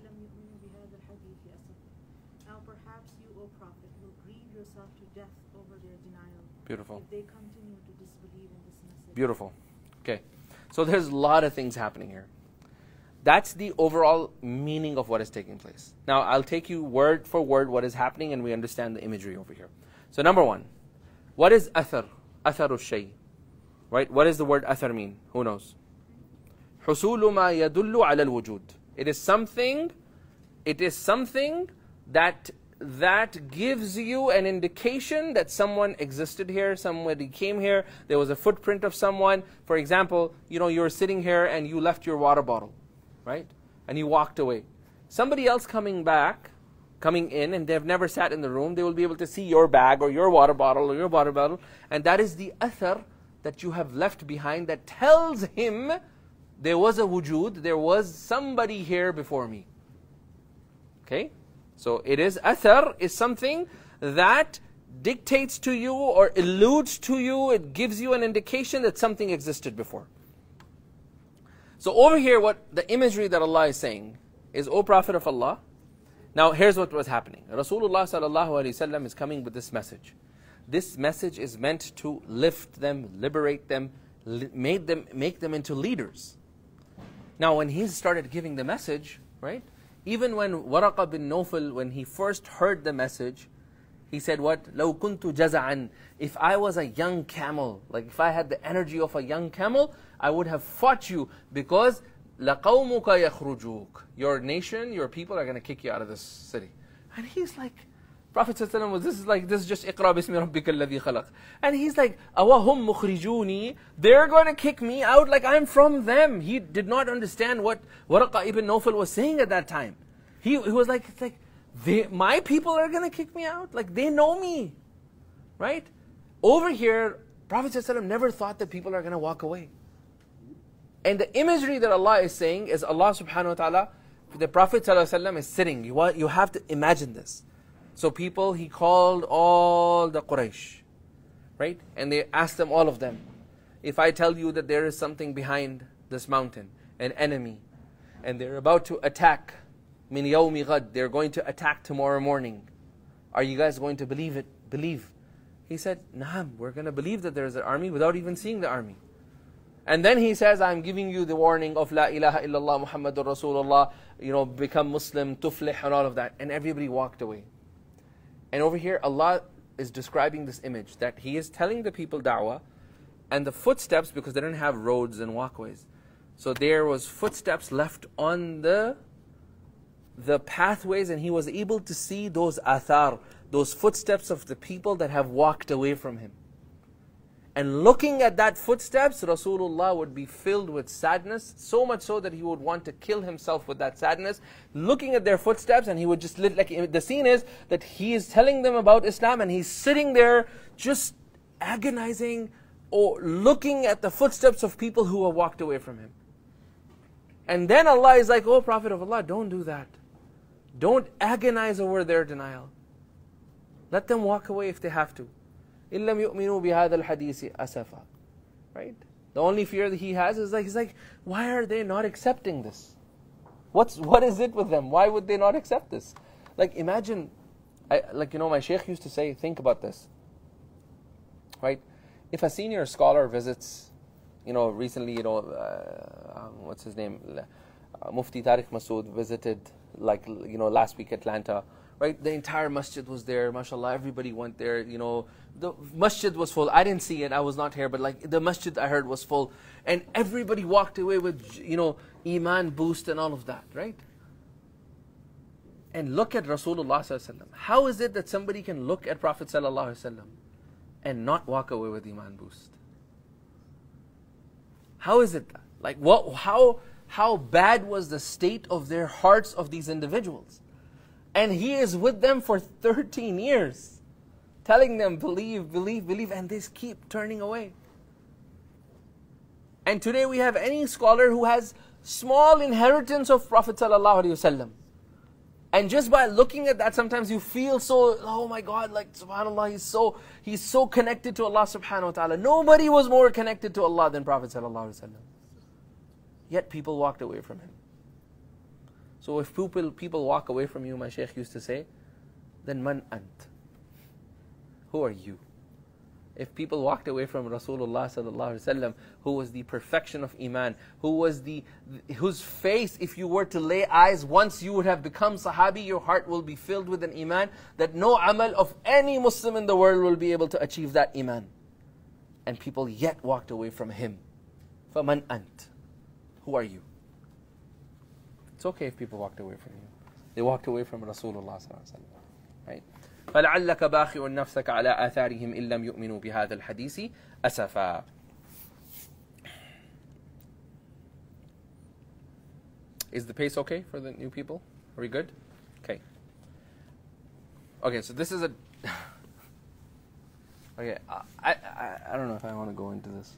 [SPEAKER 6] Now perhaps you, O Prophet, will grieve yourself to death over their denial.
[SPEAKER 3] Beautiful.
[SPEAKER 6] If they continue to disbelieve in this message.
[SPEAKER 3] Beautiful. Okay. So there's a lot of things happening here. That's the overall meaning of what is taking place. Now I'll take you word for word what is happening, and we understand the imagery over here. So number one, what is athar? Atharu shay. Right? What does the word athar mean? Who knows? حصول ما يدل على الوجود. It is something that gives you an indication that someone existed here, somebody came here, there was a footprint of someone. For example, you're sitting here and you left your water bottle, right? And you walked away. Somebody else coming in, and they've never sat in the room, they will be able to see your bag or your water bottle or your water bottle, and that is the athar that you have left behind that tells him there was a wujud, there was somebody here before me. Okay? So it is, athar is something that dictates to you or alludes to you, it gives you an indication that something existed before. So over here, what the imagery that Allah is saying is, O Prophet of Allah, now here's what was happening. Rasulullah sallallahu alaihi wasallam is coming with this message. This message is meant to lift them, liberate them, make them into leaders. Now when he started giving the message, right, even when Waraqa bin Nawfal, when he first heard the message, He said what? لَوْ كُنْتُ جَزَعًا. If I was a young camel, like if I had the energy of a young camel, I would have fought you, because لَقَوْمُكَ يَخْرُجُوكَ. Your nation, your people are going to kick you out of this city. And he's like, Prophet ﷺ was, this is just اقرأ بِاسْمِ رَبِّكَ الَّذِي خَلَقَ. And he's like, أَوَهُمْ مُخْرِجُونِي. They're going to kick me out like I'm from them. He did not understand what Waraqa ibn Nawfal was saying at that time. He was like, it's like, my people are going to kick me out? Like they know me. Right? Over here, Prophet ﷺ never thought that people are going to walk away. And the imagery that Allah is saying is Allah subhanahu wa ta'ala, the Prophet ﷺ is sitting. You have to imagine this. So people, he called all the Quraysh, right? And they asked them, all of them, if I tell you that there is something behind this mountain, an enemy, and they're about to attack, min yawmi ghad, they're going to attack tomorrow morning, are you guys going to believe it? Believe. He said, Naam, we're going to believe that there is an army without even seeing the army. And then he says, I'm giving you the warning of La ilaha illallah Muhammadur Rasulullah, become Muslim, tuflih, and all of that. And everybody walked away. And over here, Allah is describing this image, that He is telling the people da'wah, and the footsteps, because they didn't have roads and walkways. So there was footsteps left on the pathways, and He was able to see those athar, those footsteps of the people that have walked away from Him. And looking at that footsteps, Rasulullah would be filled with sadness, so much so that he would want to kill himself with that sadness. Looking at their footsteps, and he would just the scene is that he is telling them about Islam, and he's sitting there just agonizing, or looking at the footsteps of people who have walked away from him. And then Allah is like, oh Prophet of Allah, don't do that. Don't agonize over their denial. Let them walk away if they have to. إِلَّمْ يُؤْمِنُوا بِهَذَا الْحَدِيثِ أَسَفًا. Right? The only fear that he has is he's like, why are they not accepting this? What is it with them? Why would they not accept this? Like imagine, my Shaykh used to say, think about this. Right? If a senior scholar visits, recently, what's his name? Mufti Tariq Masood visited, last week Atlanta. Right, the entire masjid was there, mashallah, everybody went there, the masjid was full. I didn't see it, I was not here, but the masjid I heard was full. And everybody walked away with, iman boost and all of that, right? And look at Rasulullah sallallahu alaihi wasallam. How is it that somebody can look at Prophet sallallahu alaihi wasallam and not walk away with iman boost? How is it that? How bad was the state of their hearts of these individuals? And he is with them for 13 years, telling them, believe, believe, believe, and they keep turning away. And today we have any scholar who has small inheritance of Prophet ﷺ. And just by looking at that, sometimes you feel so, oh my God, subhanAllah, he's so connected to Allah subhanahu wa ta'ala. Nobody was more connected to Allah than Prophet ﷺ. Yet people walked away from him. So if people walk away from you, my Shaykh used to say, then man ant? Who are you? If people walked away from Rasulullah sallallahu alaihi wasallam, who was the perfection of iman, whose face, if you were to lay eyes, once you would have become sahabi, your heart will be filled with an iman that no amal of any Muslim in the world will be able to achieve that iman. And people yet walked away from him. فَمَنْ أَنْتَ? Who are you? It's okay if people walked away from you. They walked away from Rasulullah sallallahu alaihi wasallam, right? فَلَعَلَّكَ بَاخِعٌ نَفْسَكَ عَلَىٰ آثَارِهِمْ إِن لَّمْ يُؤْمِنُوا بِهَذَا الْحَدِيثِ أَسَفًا. Is the pace okay for the new people? Are we good? Okay. Okay, so this is a... Okay, I don't know if I want to go into this.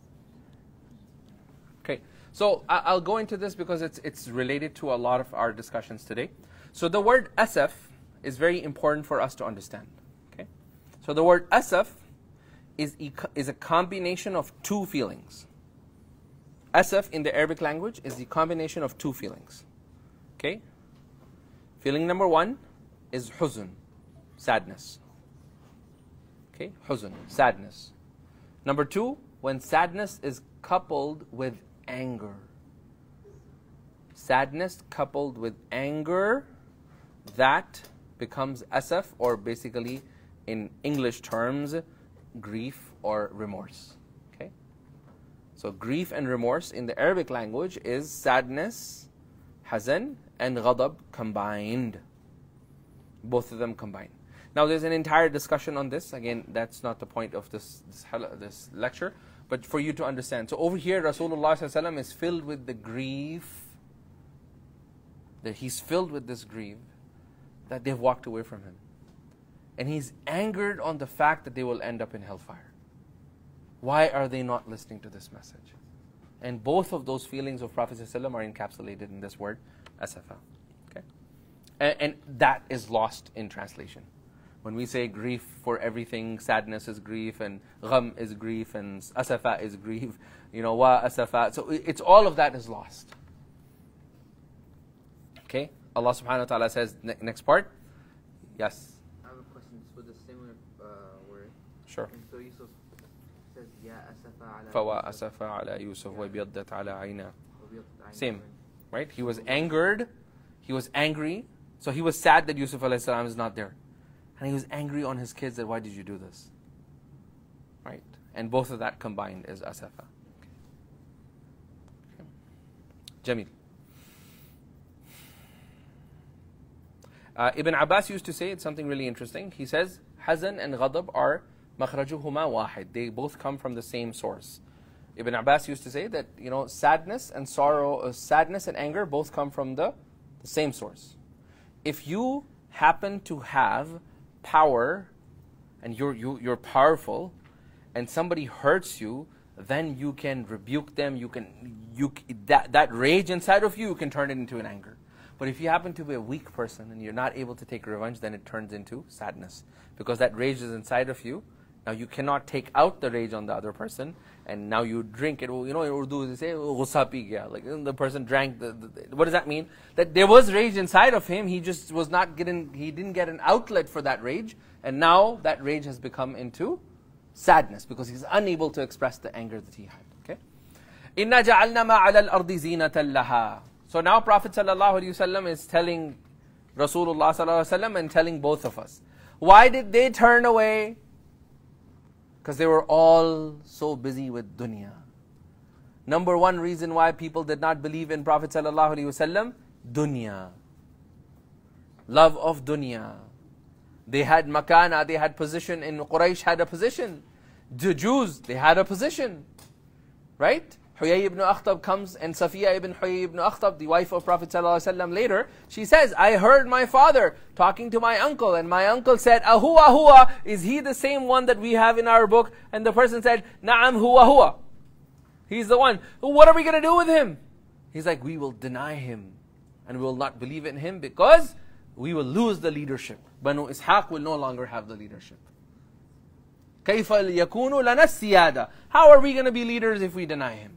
[SPEAKER 3] Okay, so I'll go into this because it's related to a lot of our discussions today. So the word asaf is very important for us to understand. Okay, so the word asaf is a combination of two feelings. Asaf in the Arabic language is the combination of two feelings. Okay, feeling number one is huzn, sadness. Okay, huzn, sadness. Number two, when sadness is coupled with anger. Sadness coupled with anger, that becomes asaf, or basically in English terms, grief or remorse. Okay? So grief and remorse in the Arabic language is sadness, hazan, and ghadab combined. Both of them combined. Now there's an entire discussion on this. Again, that's not the point of this lecture. But for you to understand. So over here, Rasulullah ﷺ is filled with the grief. That he's filled with this grief that they've walked away from him. And he's angered on the fact that they will end up in hellfire. Why are they not listening to this message? And both of those feelings of Prophet ﷺ are encapsulated in this word, asafa. Okay? And that is lost in translation. When we say grief for everything, sadness is grief, and gham is grief, and asafa is grief, wa asafa. So it's all of that is lost. Okay? Allah subhanahu wa ta'ala says, next part. Yes?
[SPEAKER 2] I have a question with a similar word.
[SPEAKER 3] Sure.
[SPEAKER 2] And so Yusuf says, Ya asafa ala
[SPEAKER 3] Fawa
[SPEAKER 2] Yusuf,
[SPEAKER 3] asafa ala Yusuf wa biyaddat ala ayna.
[SPEAKER 2] wa biyaddat ayna.
[SPEAKER 3] Same. Right? He was angered. He was angry. So he was sad that Yusuf alayhi salam is not there. And he was angry on his kids that why did you do this? Right? And both of that combined is asafa. Okay. Jamil. Ibn Abbas used to say, it's something really interesting. He says, hazan and ghadab are makhrajuhuma wahid. They both come from the same source. Ibn Abbas used to say that, sadness and sorrow, sadness and anger both come from the same source. If you happen to have power and you're powerful and somebody hurts you, then you can rebuke them, that rage inside of you can turn it into an anger. But if you happen to be a weak person and you're not able to take revenge, then it turns into sadness. Because that rage is inside of you. Now you cannot take out the rage on the other person, and now you drink it. In Urdu they say, "Ghussa pi gaya." Like the person drank what does that mean? That there was rage inside of him, he just was not he didn't get an outlet for that rage, and now that rage has become into sadness, because he's unable to express the anger that he had. Okay? Inna ja'alna ma 'ala al-ardi zinatan laha. So now Prophet ﷺ is telling Rasulullah ﷺ and telling both of us. Why did they turn away? Because they were all so busy with dunya. Number one reason why people did not believe in Prophet ﷺ, dunya. Love of dunya. They had makana, they had position, in Quraysh had a position. The Jews, they had a position. Right? Huyay ibn Akhtab comes, and Safiya ibn Huyay ibn Akhtab, the wife of Prophet ﷺ later, she says, I heard my father talking to my uncle, and my uncle said, Huwa, is he the same one that we have in our book? And the person said, Na'am huwa. He's the one. What are we going to do with him? He's like, we will deny him, and we will not believe in him, because we will lose the leadership. Banu Ishaq will no longer have the leadership. كَيْفَ يَكُونُ لَنَا السِّيَادَةِ. How are we going to be leaders if we deny him?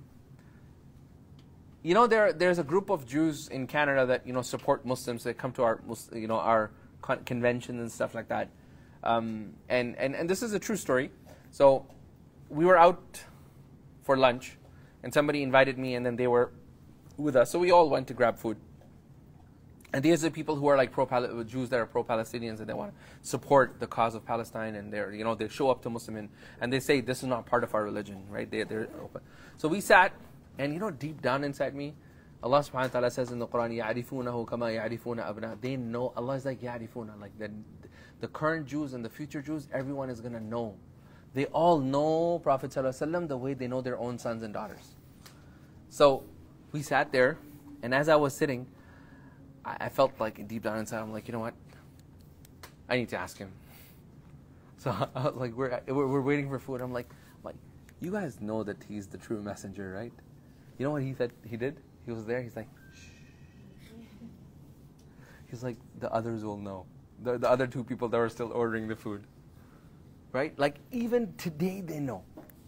[SPEAKER 3] There's a group of Jews in Canada that support Muslims. They come to our conventions and stuff like that. And this is a true story. So we were out for lunch, and somebody invited me, and then they were with us. So we all went to grab food. And these are people who are like Jews that are pro-Palestinians, and they want to support the cause of Palestine, and they show up to Muslim and they say this is not part of our religion, right? They're open. So we sat. And deep down inside me, Allah subhanahu wa ta'ala says in the Quran, يَعْرِفُونَهُ كَمَا يَعْرِفُونَ أَبْنَاءَهُمْ. They know, Allah is like يَعْرِفُونَ, like the current Jews and the future Jews, everyone is going to know. They all know Prophet ﷺ the way they know their own sons and daughters. So we sat there, and as I was sitting, I felt like deep down inside, I'm like, you know what? I need to ask him. So I was like, we're waiting for food. I'm like, you guys know that he's the true messenger, right? You know what he said he did? He was there, he's like, shh. He's like, the others will know. The other two people that were still ordering the food. Right? Like, even today they know.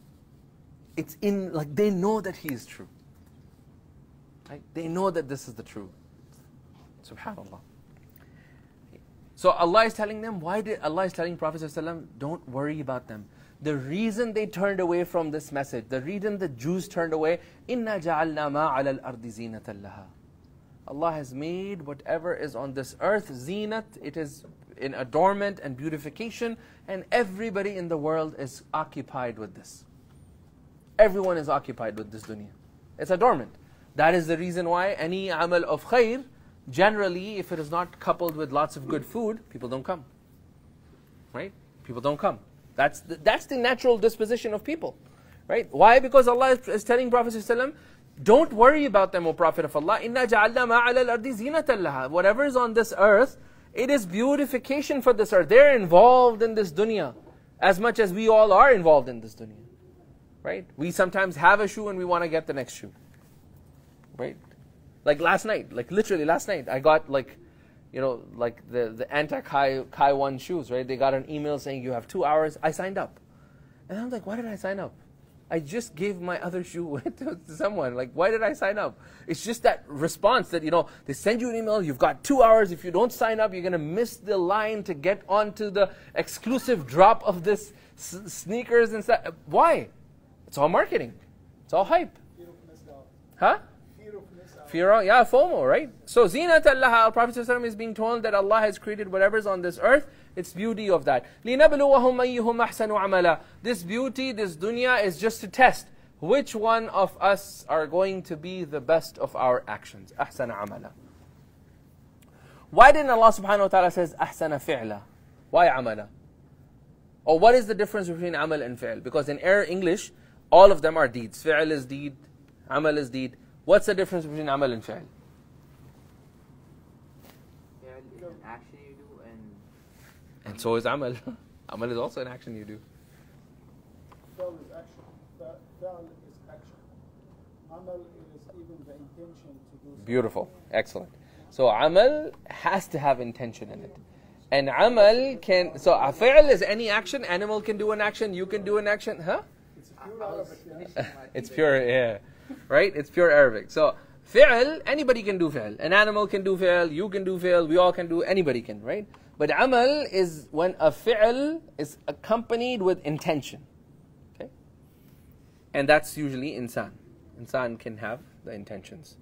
[SPEAKER 3] They know that he is true. Right? They know that this is the truth. Subhanallah. So Allah is telling them, Allah is telling Prophet ﷺ, don't worry about them. The reason they turned away from this message, the reason the Jews turned away, إِنَّا جَعَلْنَا مَا عَلَى الْأَرْضِ زِينَةً لَهَا. Allah has made whatever is on this earth zinat, it is in adornment and beautification, and everybody in the world is occupied with this. Everyone is occupied with this dunya. It's adornment. That is the reason why any amal of khair, generally, if it is not coupled with lots of good food, people don't come. Right? People don't come. That's the natural disposition of people. Right? Why? Because Allah is telling Prophet ﷺ, don't worry about them, O Prophet of Allah. إِنَّا جَعَلْنَا مَا عَلَى الْأَرْضِ زِينَةً لَهَا. Whatever is on this earth, it is beautification for this earth. They're involved in this dunya as much as we all are involved in this dunya. Right? We sometimes have a shoe and we want to get the next shoe. Right? Like last night, like literally last night, I got like, you know, like the anti-Kai 1 shoes, right? They got an email saying you have 2 hours. I signed up. And I'm like, why did I sign up? I just gave my other shoe to someone. Like, why did I sign up? It's just that response that, you know, they send you an email, you've got 2 hours. If you don't sign up, you're going to miss the line to get onto the exclusive drop of this sneakers and stuff. Why? It's all marketing. It's all hype.
[SPEAKER 4] Fear of missed out.
[SPEAKER 3] Huh?
[SPEAKER 4] Fear of missed out.
[SPEAKER 3] Fear, yeah, FOMO, right? So, zinat Allah, Prophet ﷺ is being told that Allah has created whatever is on this earth. It's beauty of that. لِنَبْلُوَهُمْ أَيُّهُمْ أَحْسَنُ عَمَلًا. This beauty, this dunya is just to test which one of us are going to be the best of our actions. أَحْسَنَ عَمَلًا. Why didn't Allah subhanahu wa ta'ala says أَحْسَنَ فِعْلًا? Why عَمَلًا? Or what is the difference between amal and fi'l? Because in English, all of them are deeds. Fi'l is deed, amal is deed. What's the difference between amal and fi'l?
[SPEAKER 2] Fi'l is an action you do,
[SPEAKER 3] And so is amal. Amal is also an action you do.
[SPEAKER 4] Fi'l is action. Fi'l is action. Amal is even the intention to do something.
[SPEAKER 3] Beautiful. Excellent. So amal has to have intention in it. And amal can, so a fi'l is any action, animal can do an action, you can do an action, huh?
[SPEAKER 4] It's pure Arabic.
[SPEAKER 3] It's pure, yeah. Right? It's pure Arabic. So, fi'l, anybody can do fi'l. An animal can do fi'l, you can do fi'l, we all can do, anybody can, right? But amal is when a fi'l is accompanied with intention. Okay? And that's usually insan. Insan can have the intentions.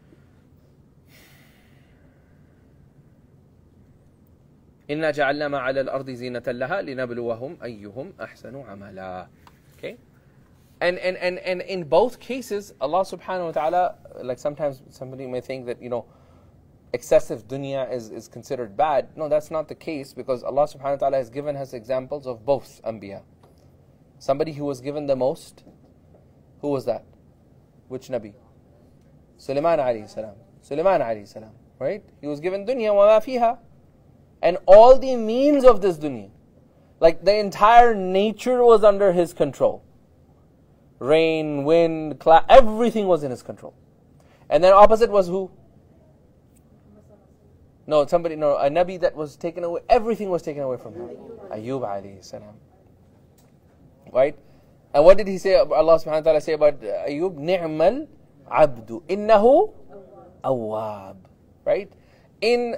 [SPEAKER 3] إِنَّا جَعَلْنَا مَا عَلَى الْأَرْضِ زِينَةً لَهَا لِنَبْلُوَهُمْ أَيُّهُمْ أَحْسَنُ عَمَلًا. Okay? And in both cases, Allah subhanahu wa ta'ala, like sometimes somebody may think that, you know, excessive dunya is considered bad. No, that's not the case, because Allah subhanahu wa ta'ala has given us examples of both Anbiya. Somebody who was given the most, who was that? Which Nabi? Sulaiman alayhi salam. Sulaiman alayhi salam, right? He was given dunya wa ma fiha. And all the means of this dunya. Like the entire nature was under his control. Rain, wind, cloud, everything was in his control. And then opposite was who? A Nabi that was taken away, everything was taken away from him. Ayyub alayhi salam. Right? And what did he say, Allah subhanahu wa ta'ala say about Ayyub? Ni'mal abdu, innahu awwab. Right? In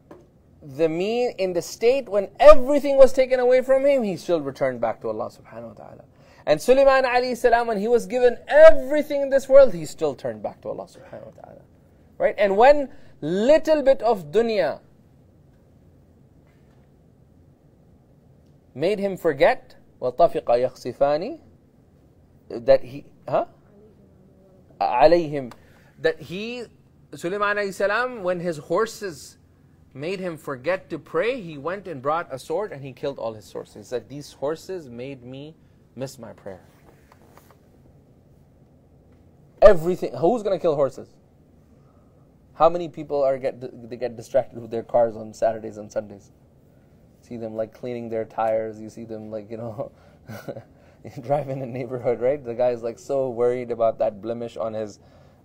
[SPEAKER 3] the state when everything was taken away from him, he still returned back to Allah subhanahu wa ta'ala. And Sulaiman alayhi salam, when he was given everything in this world, he still turned back to Allah subhanahu wa ta'ala. Right? And when little bit of dunya made him forget, وَطَفِقَ يَخْصِفَانِ, that he, alayhim, that he, Sulaiman alayhi salam, when his horses made him forget to pray, he went and brought a sword and he killed all his horses. He said, these horses made me miss my prayer. Everything. Who's going to kill horses? How many people they get distracted with their cars on Saturdays and Sundays? See them like cleaning their tires. You see them like, you know, drive in a neighborhood, right? The guy's like so worried about that blemish on his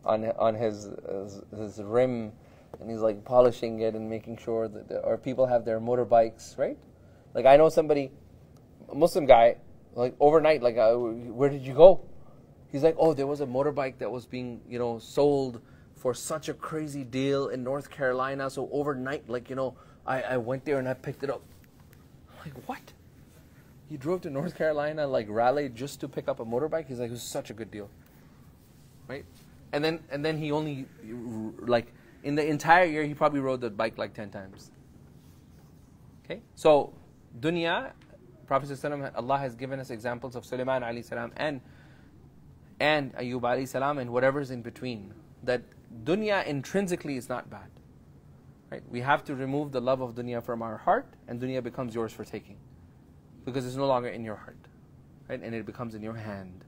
[SPEAKER 3] rim. And he's like polishing it and making sure that, or people have their motorbikes, right? Like I know somebody, a Muslim guy, like overnight, like where did you go? He's like, oh, there was a motorbike that was being, you know, sold for such a crazy deal in North Carolina. So overnight, like, you know, I went there and I picked it up. I'm like, what? You drove to North Carolina, like Raleigh, just to pick up a motorbike? He's like, it was such a good deal, right? And then he only like in the entire year, he probably rode the bike like 10 times. Okay? So, dunya, Prophet ﷺ, Allah has given us examples of Sulaiman alayhi salam and Ayyub alayhi salam and whatever's in between. That dunya intrinsically is not bad. Right? We have to remove the love of dunya from our heart, and dunya becomes yours for taking. Because it's no longer in your heart. Right? And it becomes in your hand.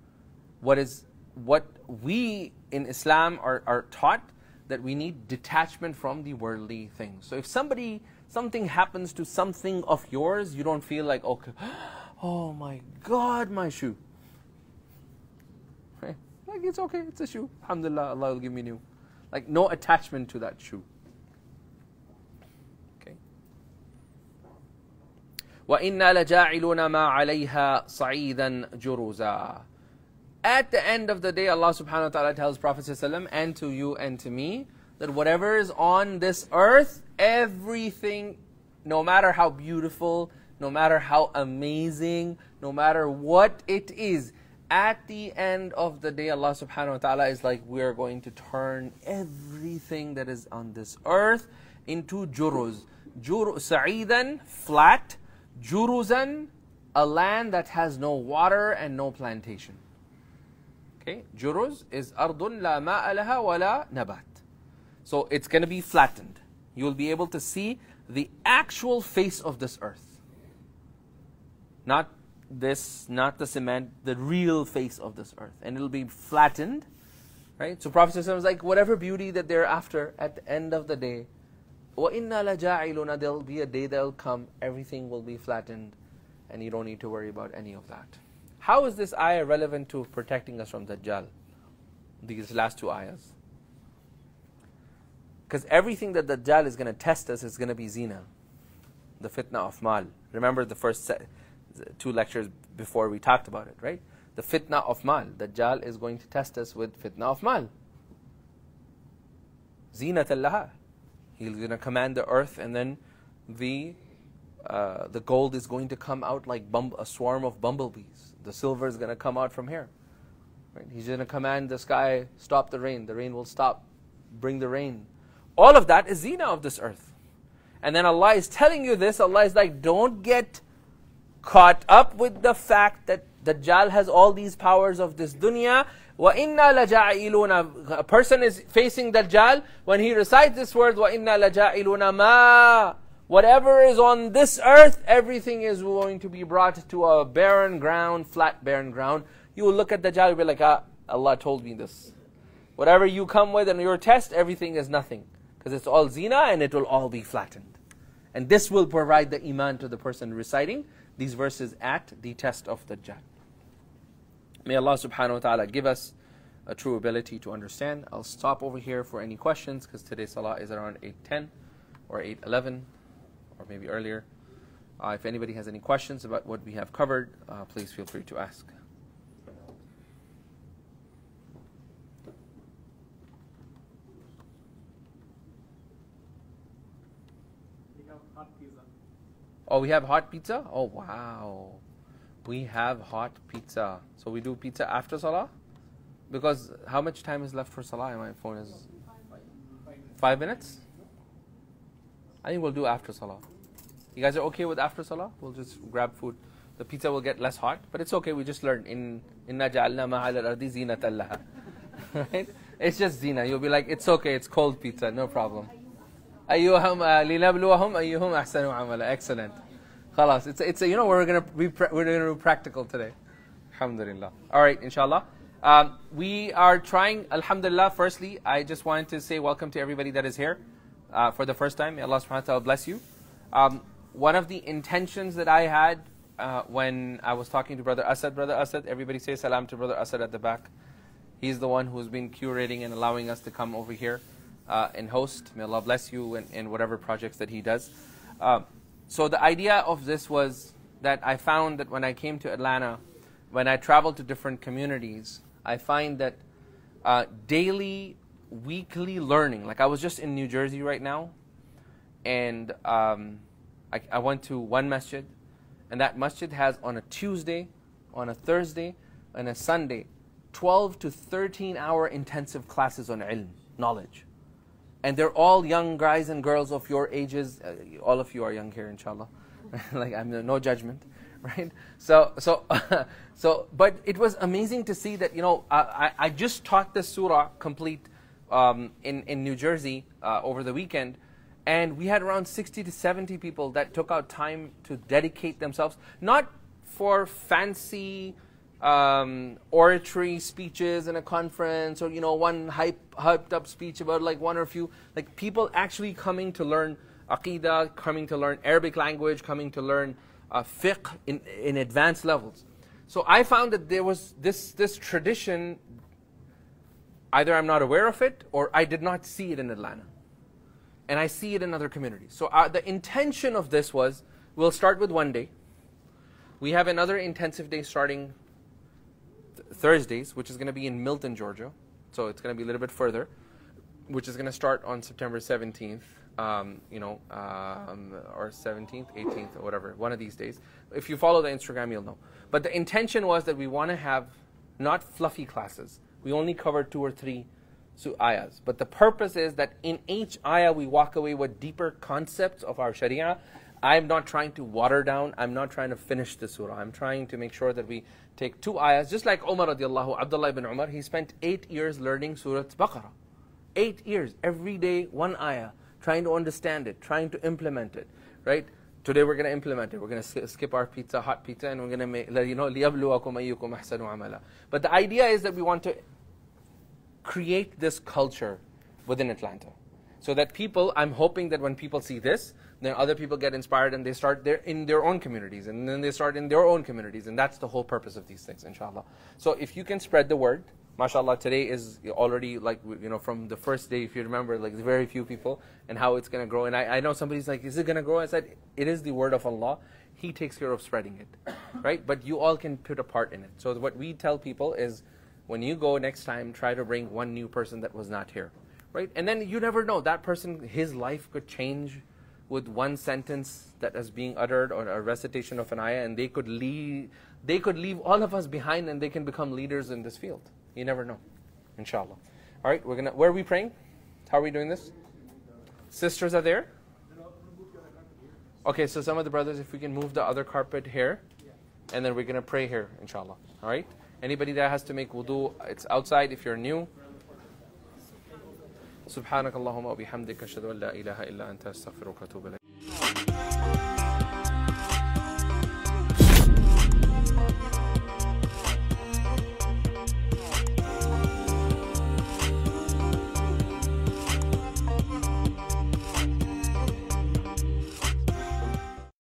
[SPEAKER 3] What we in Islam are taught, that we need detachment from the worldly things. So if something happens to something of yours, you don't feel like, okay, oh my God, my shoe. Right? Like, it's okay, it's a shoe. Alhamdulillah, Allah will give me new. Like, no attachment to that shoe. Okay. وَإِنَّا لَجَاعِلُونَ مَا عَلَيْهَا صَعِيدًا جُرُزًا. At the end of the day, Allah subhanahu wa ta'ala tells Prophet ﷺ and to you and to me that whatever is on this earth, everything, no matter how beautiful, no matter how amazing, no matter what it is, at the end of the day, Allah subhanahu wa ta'ala is like, we are going to turn everything that is on this earth into juruz. Sa'idan, flat. Juruzan, a land that has no water and no plantation. Okay, juruz is ardun la ma'a laha wa la nabat. So it's going to be flattened. You will be able to see the actual face of this earth. Not this, not the cement, the real face of this earth. And it'll be flattened. Right? So Prophet ﷺ was like, whatever beauty that they're after, at the end of the day, وَإِنَّا لَجَاعِلُونَ, there'll be a day that'll come, everything will be flattened, and you don't need to worry about any of that. How is this ayah relevant to protecting us from Dajjal? These last two ayahs. Because everything that Dajjal is going to test us is going to be zina. The fitna of mal. Remember the first two lectures before we talked about it, right? The fitna of mal. Dajjal is going to test us with fitna of mal. Zinat al-laha. He's going to command the earth, and then the gold is going to come out like a swarm of bumblebees. The silver is going to come out from here. Right? He's going to command the sky, stop the rain. The rain will stop, bring the rain. All of that is zina of this earth. And then Allah is telling you this. Allah is like, don't get caught up with the fact that Dajjal has all these powers of this dunya. وَإِنَّا لَجَاعِلُونَ. A person is facing Dajjal. When he recites this word, وَإِنَّا لَجَاعِلُونَ مَا, whatever is on this earth, everything is going to be brought to a barren ground, flat barren ground. You will look at Dajjal and be like, Allah told me this. Whatever you come with in your test, everything is nothing. Because it's all zina and it will all be flattened. And this will provide the iman to the person reciting these verses at the test of Dajjal. May Allah subhanahu wa ta'ala give us a true ability to understand. I'll stop over here for any questions, because today's salah is around 8:10 or 8:11 or maybe earlier. If anybody has any questions about what we have covered, please feel free to ask.
[SPEAKER 5] We have hot pizza.
[SPEAKER 3] Oh, we have hot pizza? Oh, wow. We have hot pizza. So we do pizza after salah? Because how much time is left for salah? My phone is 5 minutes? I think we'll do after salah. You guys are okay with after salah? We'll just grab food. The pizza will get less hot, but it's okay. We just learned inna ja'alna ma 'ala al-ardi zinatan laha. Right? It's just zina. You'll be like, it's okay. It's cold pizza. No problem. Ayyuhum linabluwahum ayyuhum ahsanu amala. Excellent. Khalas. It's we're gonna do practical today. Alhamdulillah. All right, inshallah. We are trying. Alhamdulillah. Firstly, I just wanted to say welcome to everybody that is here for the first time. May Allah subhanahu wa ta'ala bless you. One of the intentions that I had when I was talking to Brother Asad, everybody say salam to Brother Asad at the back. He's the one who's been curating and allowing us to come over here and host. May Allah bless you in whatever projects that he does. So the idea of this was that I found that when I came to Atlanta, when I traveled to different communities, I find that daily, weekly learning, like I was just in New Jersey right now, and I went to one masjid, and that masjid has on a Tuesday, on a Thursday, and a Sunday, 12 to 13 hour intensive classes on ilm, knowledge. and they're all young guys and girls of your ages. All of you are young here, inshallah. Like, I'm no judgment, right? So, but it was amazing to see that, I just taught this surah complete in New Jersey over the weekend, and we had around 60 to 70 people that took out time to dedicate themselves, not for fancy oratory speeches in a conference, or one hyped up speech about like one or a few, like people actually coming to learn Aqidah, coming to learn Arabic language, coming to learn fiqh in advanced levels. So I found that there was this tradition, either I'm not aware of it or I did not see it in Atlanta. And I see it in other communities. So the intention of this was, we'll start with one day. We have another intensive day starting Thursdays, which is going to be in Milton, Georgia. So it's going to be a little bit further, which is going to start on September 17th, or 17th, 18th, or whatever, one of these days. If you follow the Instagram, you'll know. But the intention was that we want to have not fluffy classes. We only cover 2 or 3 ayahs. But the purpose is that in each ayah we walk away with deeper concepts of our sharia. I'm not trying to water down, I'm not trying to finish the surah. I'm trying to make sure that we take 2 ayahs. Just like Umar radiallahu, Abdullah ibn Umar, he spent 8 years learning Surah Baqarah. 8 years, every day 1 ayah, trying to understand it, trying to implement it, right? Today we're going to implement it. We're going to skip our pizza, hot pizza, and we're going to make, لِيَبْلُوَكُمْ أَيُّكُمْ أَحْسَنُ عَمَلًا. But the idea is that we want to create this culture within Atlanta. So that people, I'm hoping that when people see this, then other people get inspired and they start in their own communities, and then they start in their own communities, and that's the whole purpose of these things, inshallah. So if you can spread the word, mashallah, today is already like, from the first day, if you remember, like very few people, and how it's going to grow. And I know somebody's like, is it going to grow? I said, it is the word of Allah. He takes care of spreading it, right? But you all can put a part in it. So what we tell people is, when you go next time, try to bring one new person that was not here, right? And then you never know, that person, his life could change with one sentence that is being uttered, or a recitation of an ayah, and they could leave all of us behind, and they can become leaders in this field. You never know, inshallah. All right, where are we praying? How are we doing this? Sisters are there? Okay, so some of the brothers, if we can move the other carpet here, and then we're going to pray here, inshallah. All right? Anybody that has to make wudu, it's outside if you're new. سبحانك اللهم وبحمدك أشهد أن لا إله إلا أنت أستغفرك وأتوب إليك.